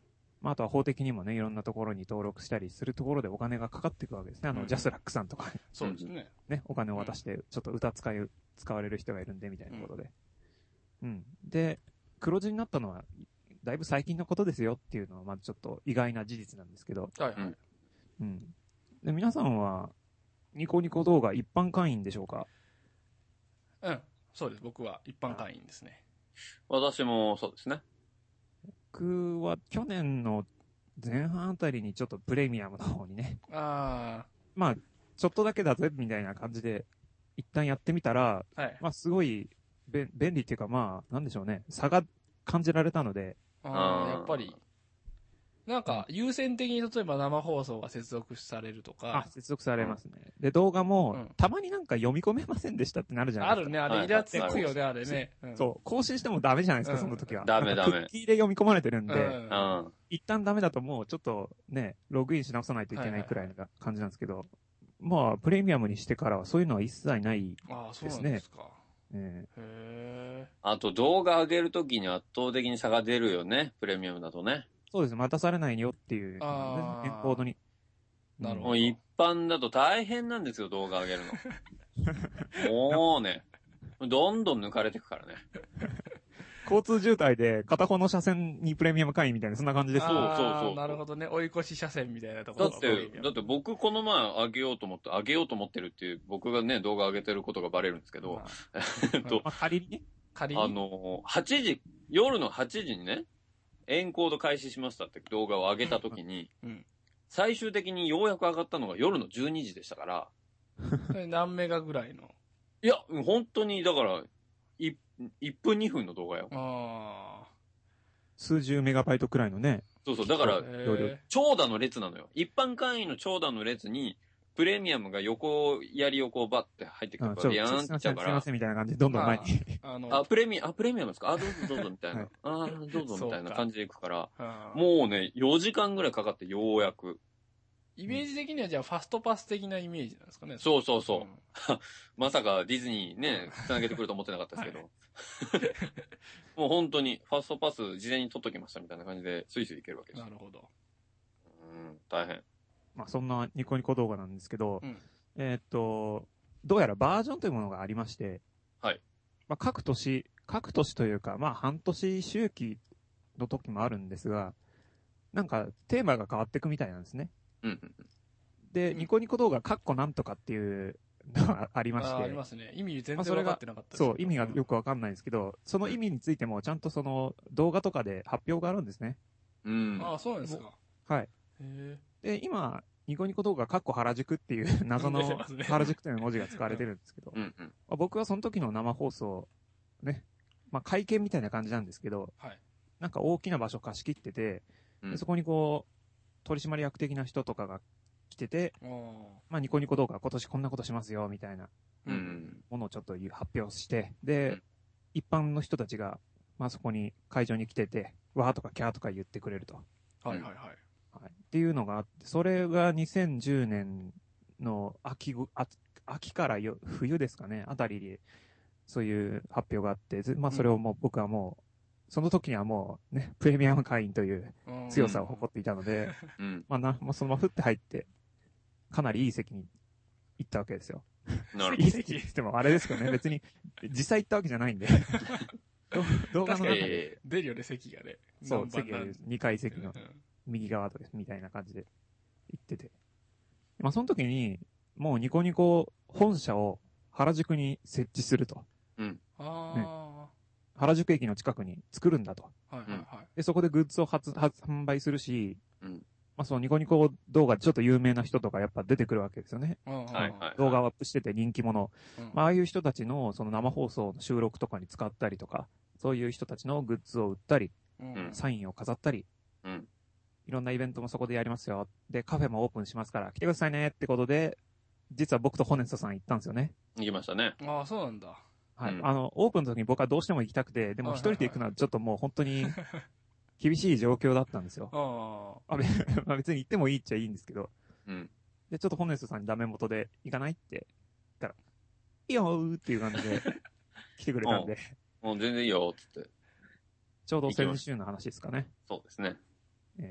まあ、あとは法的にもね、いろんなところに登録したりするところでお金がかかっていくわけですね。あの、 うん、 ジャスラックさんとか、 そうですね。 ね、お金を渡して、ちょっと歌使い、使われる人がいるんで、みたいなことで。うん。うん、で、黒字になったのは、だいぶ最近のことですよっていうのは、まずちょっと意外な事実なんですけど。 はいはい。 うん。で、皆さんは、ニコニコ動画一般会員でしょうか？ うん。そうです。僕は一般会員ですね。 私もそうですね。 僕は去年の前半あたりにちょっとプレミアムの方にね。 ああ。 まあ、ちょっとだけだぜ、みたいな感じで、一旦やってみたら、 はい。 まあ、すごい、べ、便利っていうか、まあ、なんでしょうね。差が感じられたので。 ああ、やっぱり。なんか、優先的に例えば生放送が接続されるとか。 あ、接続されますね。うん、で、動画も、 うん、 たまになんか読み込めませんでしたってなるじゃないですか。 あるね、あれ、イラつくよね、あれね。 そう、更新してもダメじゃないですか、その時は。 ダメダメ。 クッキーで読み込まれてるんで、 うんうん、 一旦ダメだともうちょっとね、ログインし直さないといけないくらいな感じなんですけど、まあ、プレミアムにしてからはそういうのは一切ないですね。 ああ、そうなんですか。 えー、へあと動画上げるときに圧倒的に差が出るよね、プレミアムだとね。 そうです、待たされないよっていう、ね、エンコードに。 なるほど。 もう一般だと大変なんですよ、動画上げるの。もうね、どんどん抜かれていくからね。 交通渋滞で片方の車線にプレミアム会員みたいな、そんな感じです。 そうそうそう。 なるほどね。追い越し車線みたいなところだって、だって僕この前上げようと思って、上げようと思ってるっていう、僕がね、動画上げてることがバレるんですけど、えっと、 まあ、仮にね。 仮にあの、はちじ、夜のはちじにね、エンコード開始しましたって動画を上げたときに、 うん、 最終的にようやく上がったのが夜のじゅうにじでしたから。 それ何メガぐらいの？ いや、本当に、だから、いいっぷんにふんの動画よ。 ああ。 数十メガバイトくらいのね。 そうそう、だから、長蛇の列なのよ。一般会員の長蛇の列に、プレミアムが横、やり横バッて入ってくるから、ビヤーンっていっちゃうから。 すいませんみたいな感じで、どんどん前に。 あの、 あ、プレミアム、あ、プレミアムですかあ、どうぞどうぞみたいな。はい、あ、どうぞみたいな感じでいくから、もうね、よじかんぐらいかかってようやく。 イメージ的にはじゃあファストパス的なイメージなんですかね。 そうそうそう。うん、まさかディズニーね、繋げてくると思ってなかったですけど。はいもう本当に、ファストパス事前に取っときましたみたいな感じで、スイスイいけるわけです。 なるほど。 うん、大変。 まあそんなニコニコ動画なんですけど、 うん、 えー、っと、どうやらバージョンというものがありまして、 はい。 まあ各年、各年というか、まあ半年周期の時もあるんですが、なんかテーマが変わっていくみたいなんですね。 うん。 で、ニコニコ動画、カッコなんとかっていうのがありまして。 あ、ありますね。意味全然分かってなかったです、 まあ、そう、意味がよくわかんないんですけど、その意味についてもちゃんとその動画とかで発表があるんですね。 うん。 ああ、そうなんですか。 はい。 へで、今、ニコニコ動画、カッコ原宿っていう謎の原宿という文字が使われてるんですけど、 うんうんまあ、僕はその時の生放送、ね、まあ会見みたいな感じなんですけど、 はい、 なんか大きな場所貸し切ってて、 うん、 でそこにこう、取締役的な人とかが来てて、まあニコニコ動画今年こんなことしますよ、みたいなものをちょっと発表して、で、うん、一般の人たちが、まあそこに会場に来てて、わーとかキャーとか言ってくれると。 はいはいはい。 はい、っていうのがあって、それがにせんじゅうねんの秋ぐ、秋からよ冬ですかね、あたりで、そういう発表があって、まあそれをもう僕はもう、その時にはもうね、プレミアム会員という強さを誇っていたので、 うん、 まあな、まあそのまま降って入って、かなりいい席に行ったわけですよ。 なるほど。 いい席にしてもあれですよね、別に、実際行ったわけじゃないんで。動画の中で。 出るよね、席がね。 そう、席がにかい席の右側とですみたいな感じで行ってて。まあその時に、もうニコニコ本社を原宿に設置すると。 うん。 ああ、 ね。原宿駅の近くに作るんだと。 はいはいはい。 で、そこでグッズを発、発、販売するし、 うん。 まあそのニコニコ動画でちょっと有名な人とかやっぱ出てくるわけですよね。 はいはいはい。 動画をアップしてて人気者。うん、まあああいう人たちのその生放送の収録とかに使ったりとか、そういう人たちのグッズを売ったり、うん、サインを飾ったり、 うん、 いろんなイベントもそこでやりますよ。で、カフェもオープンしますから来てくださいねってことで、実は僕とホネストさん行ったんですよね。 行きましたね。 ああ、そうなんだ。 はい、うん。あの、オープンの時に僕はどうしても行きたくて、でも一人で行くのはちょっともう本当に厳しい状況だったんですよ。ああ別に行ってもいいっちゃいいんですけど。 うん、 で、ちょっとホネストさんにダメ元で行かないって言ったら、いいよーっていう感じで来てくれたんで。 もう全然いいよ、つって。 ちょうど先週の話ですかね。 そうですね。 え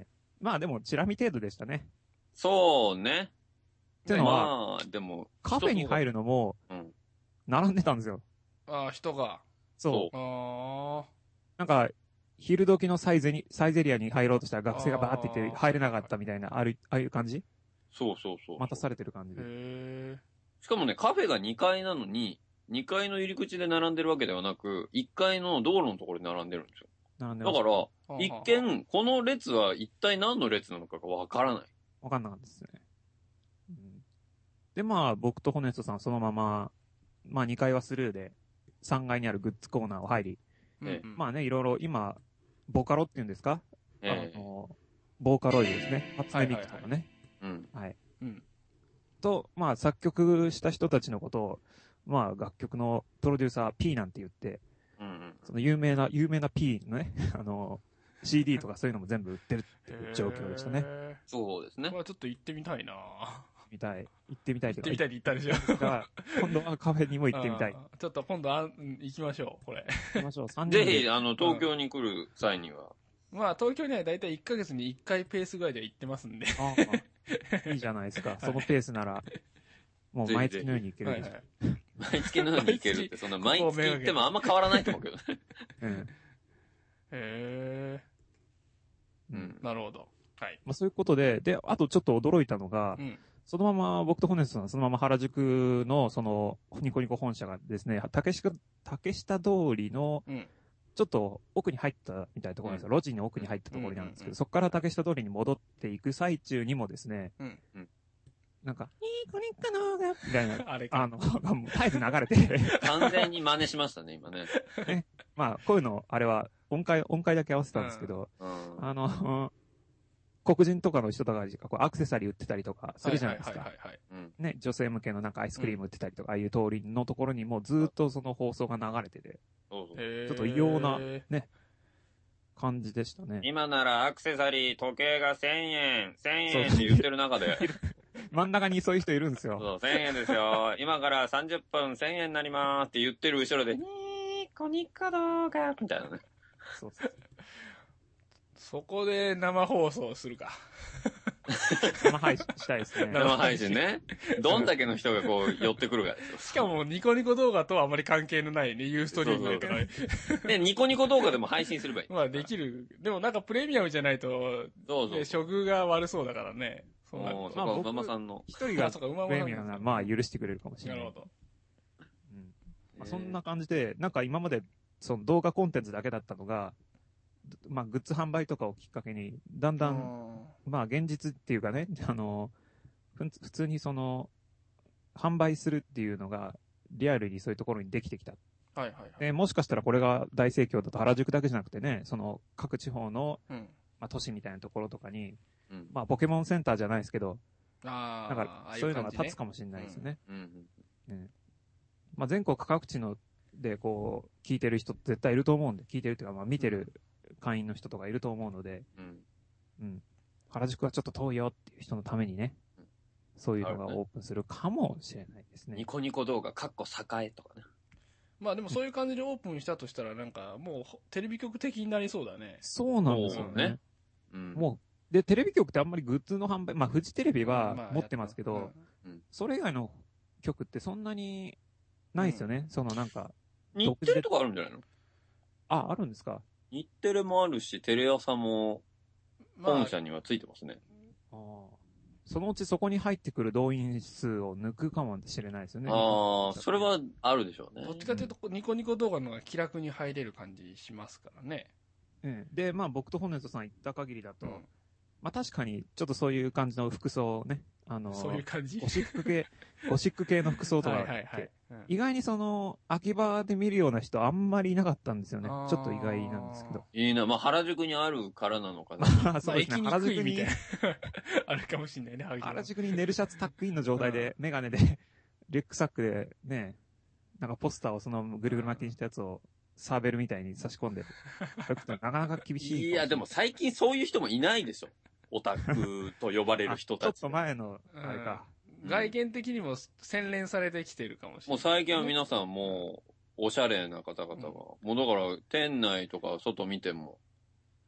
まあでも、チラ見程度でしたね。 そうね。 っていうのは、 まあ、でも、 カフェに入るのも、並んでたんですよ。 ああ、人が。 そう。 ああ。 なんか、昼時のサイゼに、サイゼリアに入ろうとしたら学生がバーって言って入れなかったみたいな、ある、ああいう感じ？ そうそうそう。 待たされてる感じで。 へしかもね、カフェがにかいなのに、にかいの入り口で並んでるわけではなく、いっかいの道路のところに並んでるんですよ。 並んでだから、一見、この列は一体何の列なのかがわからない。 わかんなかったですね。うん、で、まあ、僕とホネストさんそのまま、まあにかいはスルーで、さんがいにあるグッズコーナーを入り、 ええ、 まあね、いろいろ今、ボカロっていうんですか、ええ、あの、ボーカロイドですね。初音ミクとかね。 はいはいはい。 はい。 うん。 と、まあ作曲した人たちのことを、まあ楽曲のプロデューサー P なんて言って、 うんうん、 その有名な、有名な P のね、あの、シーディー とかそういうのも全部売ってるっていう状況でしたね。 そうですね。 まあちょっと行ってみたいなみたい。行ってみたいとか。 行ってみたいって言ったでしょ。 だから、今度はカフェにも行ってみたい。 ちょっと今度あ行きましょう、これ。 行きましょう。さんにんで。ぜひ、あの、東京に来る際には。 うん、まあ、東京にはだいたいいっかげつにいっかいペースぐらいで行ってますんで。 ああ、いいじゃないですか。そのペースなら、もう毎月のように行けるでしょ。はいはい、 毎月のように行けるって、そんな毎月行ってもあんま変わらないと思うけどね。うん。へえ。うん。なるほど。はい。 まあそういうことで、で、あとちょっと驚いたのが、うん、そのまま、僕とホネスさん、そのまま原宿の、その、ニコニコ本社がですね、竹下、竹下通りの、ちょっと奥に入ったみたいなところなんですよ。うん、路地に奥に入ったところなんですけど、うんうんうん、そこから竹下通りに戻っていく最中にもですね、うんうん、なんか、ニコニコのが、みたいな、あれか。あの、もう絶えず流れて。 完全に真似しましたね、今ね。 ね。まあ、こういうの、あれは、音階、音階だけ合わせたんですけど、うんうん、あの、黒人とかの人とかがこうアクセサリー売ってたりとかするじゃないですか。ね、女性向けのなんかアイスクリーム売ってたりとか、うん、ああいう通りのところにもずっとその放送が流れてて、ちょっと異様なね、感じでしたね。 今ならアクセサリー、時計がせんえん、せんえんって言ってる中で。 真ん中にそういう人いるんですよ。 そう、せんえんですよ。今からさんじゅっぷんせんえんになりまーすって言ってる後ろで、ニコニコ動画みたいなね。そうそう。 そこで生放送するか。 生配信したいですね。 生配信ね。どんだけの人がこう寄ってくるかですよ。 しかもニコニコ動画とはあまり関係のないね、ユーストリームだからね。 で、ニコニコ動画でも配信すればいい。 まあできる。でもなんかプレミアムじゃないと、そうそう。処遇が悪そうだからね。 そうなの。まあ、馬場さんの。 一人がプレミアムならまあ許してくれるかもしれない。なるほど。うん。まあ、そんな感じで、なんか今までその動画コンテンツだけだったのが、まあ、グッズ販売とかをきっかけに、だんだん、まあ、現実っていうかね、あの、普通にその、販売するっていうのが、リアルにそういうところにできてきた。 はいはいはい。 で、もしかしたらこれが大盛況だと原宿だけじゃなくてね、その、各地方の、うん、まあ、都市みたいなところとかに、うん、まあ、ポケモンセンターじゃないですけど、ああ、なんか、そういうのが立つかもしれないですよね。うんうんうん、まあ、全国各地の、で、こう、聞いてる人絶対いると思うんで、聞いてるっていうか、まあ、見てる、会員の人とかいると思うので、うん。うん。原宿はちょっと遠いよっていう人のためにね、うん、そういうのがオープンするかもしれないですね。 ニコニコ動画、かっこ栄とかね。 まあでもそういう感じでオープンしたとしたら、なんかもうテレビ局的になりそうだね。 そうなんですよね。うん、もう、で、テレビ局ってあんまりグッズの販売、まあフジテレビは持ってますけど、うんうん、それ以外の局ってそんなにないですよね。そのなんか。 日テレとかあるんじゃないの？ あ、あるんですか？ 日テレもあるし、テレ朝も本社にはついてますね。 まあ、あそのうちそこに入ってくる動員数を抜くかもしれないですよね。 ああ、それはあるでしょうね。 どっちかというと、ニコニコ動画の方が気楽に入れる感じしますからね。 うん、で、まあ僕とホネストさん言った限りだと、うん、まあ確かにちょっとそういう感じの服装をね、あの、 そういう感じゴシック系、ゴシック系の服装とかはいはいはい、うん、意外にその、秋葉で見るような人あんまりいなかったんですよね。ちょっと意外なんですけど。 いいな。まあ原宿にあるからなのかな。 そうですね。まあ、原宿に、あるかもしれないね、 原宿にネルシャツタックインの状態で、メガネで、リュックサックでね、なんかポスターをそのぐるぐる巻きにしたやつを、サーベルみたいに差し込んで、なかなか厳しい。 いや、でも最近そういう人もいないでしょ。オタクと呼ばれる人たち。 ちょっと前の、あれか。 うん、外見的にも洗練されてきてるかもしれない。 もう最近は皆さんもう、おしゃれな方々が、うん、もうだから、店内とか外見ても、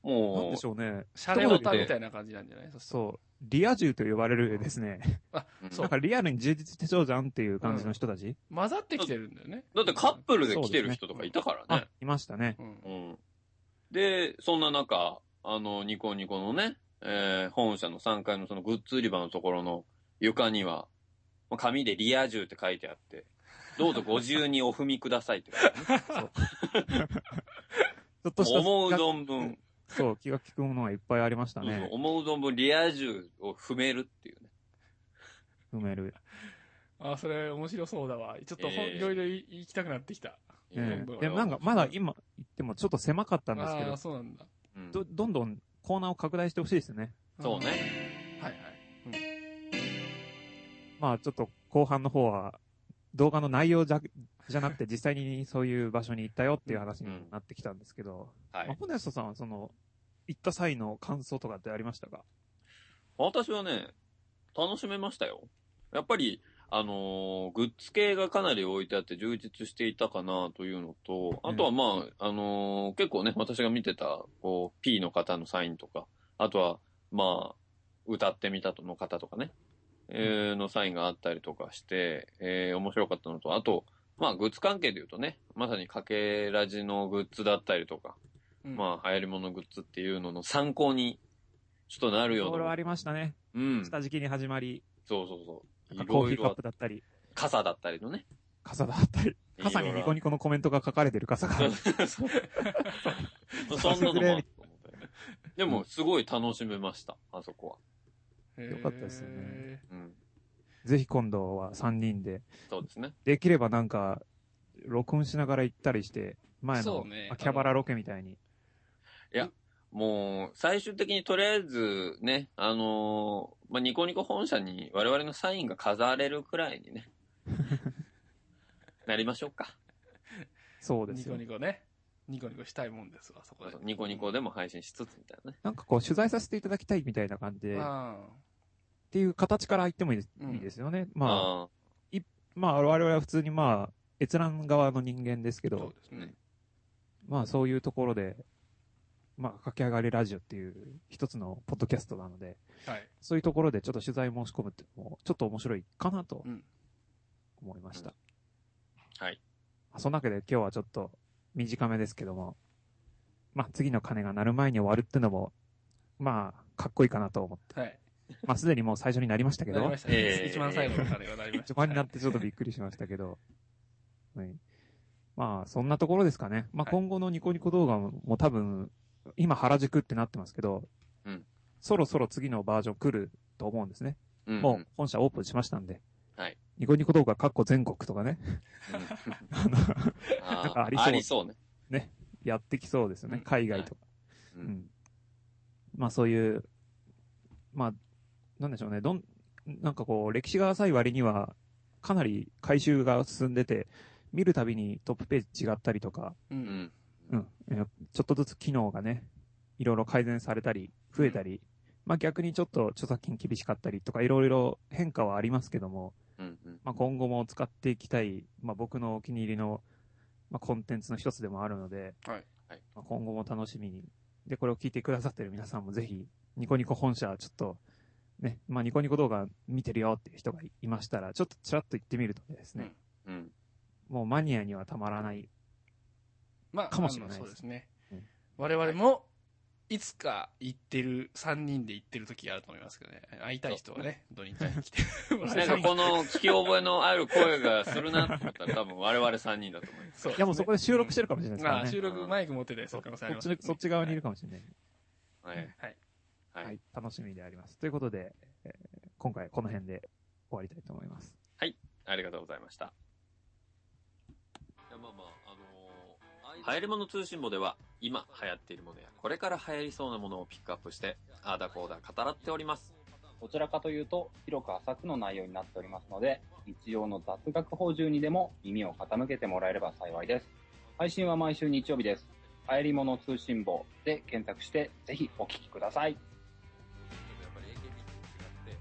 もう、 なんでしょうね。 シャレオタみたいな感じなんじゃない？ そう。リア充と呼ばれるですね。 あ、そなんう。 かリアルに充実してそうじゃんっていう感じの人たち、 混ざってきてるんだよね。 だってカップルで来てる人とかいたからね。 あ、いましたね。 うん。 うん。で、そんな中、あの、ニコニコのね、えー、本社のさんがいのそのグッズ売り場のところの床には、紙でリア充って書いてあって、どうぞご自由にお踏みくださいって書いてある、ね。 ちょっとした思う存分。 そう、気が利くものがいっぱいありましたね。 そうそう思う存分リア充を踏めるっていうね。 踏める。 あ、それ面白そうだわ。ちょっとほん、 えーいろいろ行きたくなってきた。 えうんえでもなんかまだ今言ってもちょっと狭かったんですけどああ、、そうなんだ。 うんど、どんどんコーナーを拡大してほしいですね。 そうね。 はいはい。うん。 まあちょっと後半の方は動画の内容じゃ、じゃなくて実際にそういう場所に行ったよっていう話になってきたんですけど、 はいまあ、ホネストさんはその、行った際の感想とかってありましたか？ 私はね、楽しめましたよ。やっぱり、あのーグッズ系がかなり置いてあって充実していたかなというのと、あとはまあ、あのー結構ね、私が見てた、こう、P の方のサインとか、あとは、まあ、歌ってみたとの方とかね、えーのサインがあったりとかして、えー面白かったのと、あと、まあ、グッズ関係で言うとね、まさにかけラジのグッズだったりとか、 うん、 まあ、流行り物グッズっていうのの参考に、ちょっとなるような。 いろいろありましたね。 うん。 下敷きに始まり、 そうそうそう。 なんいかコーヒーカッろいろあっプだったり、 傘だったりのね。 傘だったり、傘にニコニコのコメントが書かれてる傘がある。 そうそんなのもあったと思って。でも、すごい楽しめました、あそこは。 へーよかったですよね。 うん。 ぜひ今度はさんにんで、 そうですね。 できればなんか、録音しながら行ったりして、前のそうね秋葉原ロケみたいに。 いや、もう、最終的にとりあえずね、あのーまあ、ニコニコ本社に我々のサインが飾れるくらいにね、なりましょうか。 ニそうですよ。 コニコね。ニコニコしたいもんですわ、そこで。 ニコニコでも配信しつつみたいなね。 なんかこう取材させていただきたいみたいな感じで、っあていう形から言ってもいいです,、 うんいいですよね。まあ、 あまあ我々は普通にまあ、閲覧側の人間ですけあ、そうど、 ですね。 まあそういうところで、まあ、駆け上がりラジオっていう一つのポッドキャストなので、 はい。 そういうところでちょっと取材申し込むっていうのも、ちょっと面白いかなとうん。 思いました。 はい。 そんなわけで今日はちょっと短めですけども、まあ次の鐘が鳴る前に終わるっていうのも、まあ、かっこいいかなと思って。 はい。 まあすでにもう最初になりましたけどなりま、したね。 えー一番最後の鐘がなりました。 一番になってちょっとびっくりしましたけど、はい、まあそんなところですかね。まあはい今後のニコニコ動画も多分、今原宿ってなってますけど、 うんそろそろ次のバージョン来ると思うんですね。 うん。 もう本社オープンしましたんで。 はい。 ニコニコ動画かっこ全国とかね、 うん、あなんかありそうありそうね。 やってきそうですよね。 うん海外とか。 う。 うんん。まあそういう、まあ、なんでしょうね。どん、なんかこう、歴史が浅い割には、かなり改修が進んでて、見るたびにトップページ違ったりとか、 う。 うんん。 うん。えちょっとずつ機能がね、いろいろ改善されたり、増えたり、まあ逆にちょっと著作権厳しかったりとか、いろいろ変化はありますけども、 うん。うん。 まあ今後も使っていきたい、まあ僕のお気に入りの、まあコンテンツの一つでもあるので、 はい。 まあ、今後も楽しみに。で、これを聞いてくださってる皆さんもぜひ、ニコニコ本社、ちょっと、ね、まあニコニコ動画見てるよっていう人がいましたら、ちょっとちらっと行ってみるとですね、 うん。 もうマニアにはたまらない。 まあ、 かもしれないですあのそうですね。 うん我々も、いつか行ってる、さんにんで行ってる時あると思いますけどね。会いたい人はね、土日に来てもらえなんかこの聞き覚えのある声がするなって思ったら多分我々さんにんだと思います。 そういやもうそこで収録してるかもしれないですからね。 まあ、収録マイク持ってたりする可能性ありますそっちそっち側にいるかもしれない。 はい。 はい。 はい。 はい、楽しみであります。ということで、えー今回この辺で終わりたいと思います。 ありがとうございました。いやまあまあ、あのー、流行り物通信簿では、今流行っているものや、これから流行りそうなものをピックアップして、あーだこーだ語らっております。 どちらかというと、広く浅くの内容になっておりますので、日常の雑学法中にでも耳を傾けてもらえれば幸いです。配信は毎週日曜日です。流行り物通信簿で検索して、ぜひお聞きください。 やっぱり エーケービー と違って、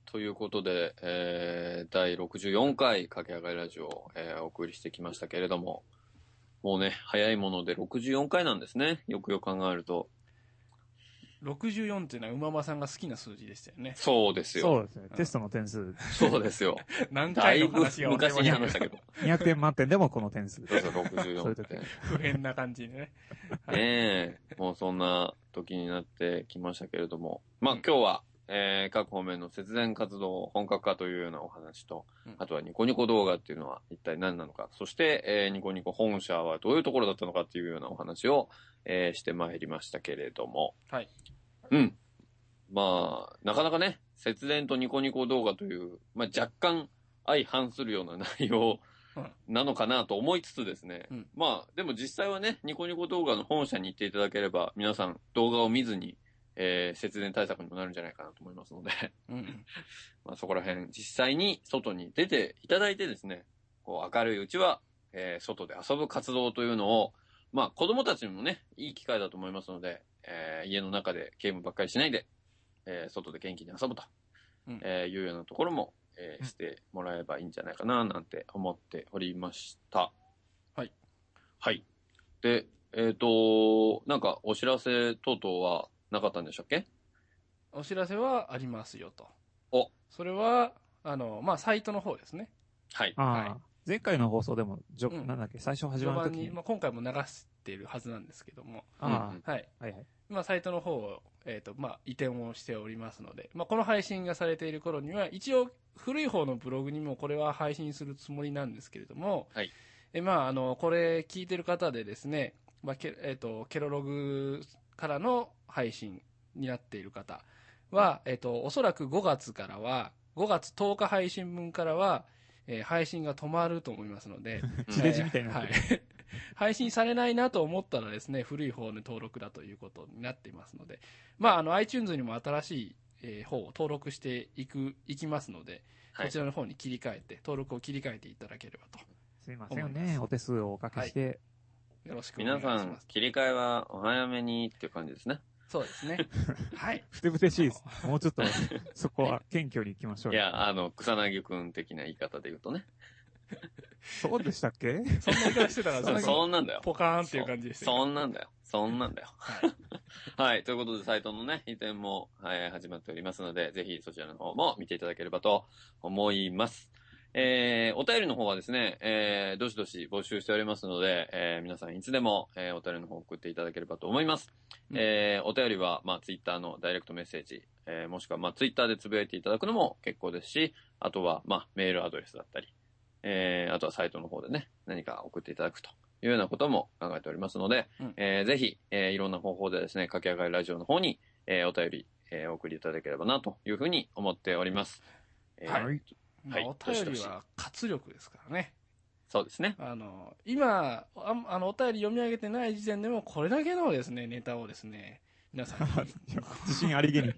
ということで、えー、だいろくじゅうよんかい駆け上がりラジオを、えー、お送りしてきましたけれども、もうね、早いものでろくじゅうよんかいなんですね。よくよく考えると。 ろくじゅうよんっていうのは馬場さんが好きな数字でしたよね。 そうですよ。 そうですね。テストの点数。 そうですよ。 何だいぶ回の話が昔に話したけど。 にひゃくてん満点でもこの点数。 そうそう、ろくじゅうよんてん。 不変な感じでね。 ねえ、もうそんな時になってきましたけれども。まあ今日は、えー、各方面の節電活動本格化というようなお話と、 うん、 あとはニコニコ動画っていうのは一体何なのか、そして、えー、ニコニコ本社はどういうところだったのかっていうようなお話を、えー、してまいりましたけれども。 はい。 うん。まあ、なかなかね、節電とニコニコ動画という、まあ若干相反するような内容なのかなと思いつつですね。うん、まあ、でも実際はね、ニコニコ動画の本社に行っていただければ、皆さん動画を見ずに、えー、節電対策にもなるんじゃないかなと思いますので、うん、まあそこら辺、実際に外に出ていただいてですね、こう明るいうちは、えー、外で遊ぶ活動というのを、まあ子供たちにもね、いい機会だと思いますので、えー、家の中でゲームばっかりしないで、えー、外で元気に遊ぶと、うんえー、いうようなところも、えー、してもらえばいいんじゃないかななんて思っておりました。 はい。 はい。で、えっと、なんかお知らせ等々はなかったんでしたっけ？ お知らせはありますよと。 お。 それは、あの、まあ、サイトの方ですね。 はい。 はい。前回の放送でも、じょ、うん、なんだっけ、最初始まるときに。 まあ、今回も流しているはずなんですけども。 ああ。はい。 はいはい。 まあ、サイトの方を、えっと、まあ、移転をしておりますので、まあ、この配信がされている頃には、一応、古い方のブログにもこれは配信するつもりなんですけれども、 はい。 え、まあ、あの、これ聞いてる方でですね、まあ、け、えっと、ケロログからの配信になっている方は、えっと、おそらくごがつからは、ごがつとおか配信分からは、えー、配信が止まると思いますので、 地デジみたいな、 はい。配信されないなと思ったらですね、古い方の登録だということになっていますので、まあ、あの、iTunes にも新しい、えー、方を登録していく、いきますので、はい、こちらの方に切り替えて、登録を切り替えていただければと。 すいませんね、お手数をおかけして。はい、 よろしくお願いします。 皆さん、切り替えはお早めにっていう感じですね。 そうですね。はい。 ふてぶてしいです。もうちょっと、そこは謙虚に行きましょう。 いや、あの、草薙くん的な言い方で言うとね。 そうでしたっけ？ そんな言い方してたら、 そ, そんなんだよ。 ポカーンっていう感じでした。 そんなんだよ。そんなんだよ。はい。はい。ということで、サイトのね、移転も、はい、始まっておりますので、ぜひそちらの方も見ていただければと思います。えー、お便りの方はですね、えー、どしどし募集しておりますので、えー、皆さんいつでも、えー、お便りの方送っていただければと思います。うん、えー、お便りは、まあ、ツイッターのダイレクトメッセージ、えー、もしくは、まあ、ツイッターでつぶやいていただくのも結構ですし、あとは、まあ、メールアドレスだったり、えー、あとはサイトの方でね、何か送っていただくというようなことも考えておりますので、うん、えー、ぜひ、えー、いろんな方法でですね、駆け上がりラジオの方に、えー、お便り、えー、お送りいただければなというふうに思っております。えー、 はい。まあ、お便りは活力ですからね。 そうですね。 あの、今、あ, あの、お便り読み上げてない時点でも、これだけのですね、ネタをですね、皆さん自信ありげに。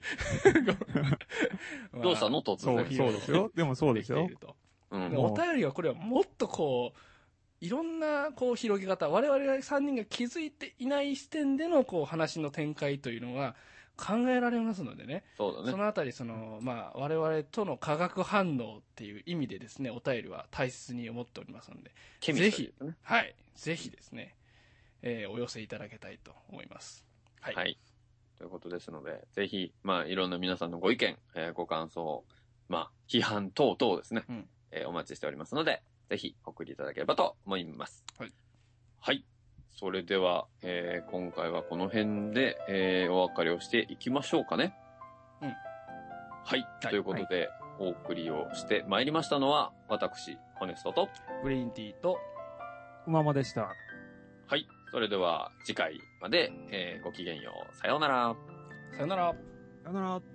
どうしたの突然。 そうですよ。でもそうですよ。 うん、お便りはこれはもっとこう、いろんなこう広げ方、我々さんにんが気づいていない視点でのこう話の展開というのが考えられますのでね。 そうだね。 そのあたり、その、まあ、我々との化学反応っていう意味でですね、お便りは大切に思っておりますので、 ね、 ぜひ、はい、ぜひですね、えー、お寄せいただきたいと思います。はい。 はい。ということですので、ぜひ、まあ、いろんな皆さんのご意見、えー、ご感想、まあ、批判等々ですね、うんえー、お待ちしておりますので、ぜひお送りいただければと思います。 はい。 はい。それでは、えー、今回はこの辺で、えー、お別れをしていきましょうかね。 うん。 はい。はい、ということで、はい、お送りをしてまいりましたのは、私、ホネストと、 グリーンティーと、 馬間でした。 はい。それでは、次回まで、えー、ごきげんよう。さようなら。 さようなら。 さようなら。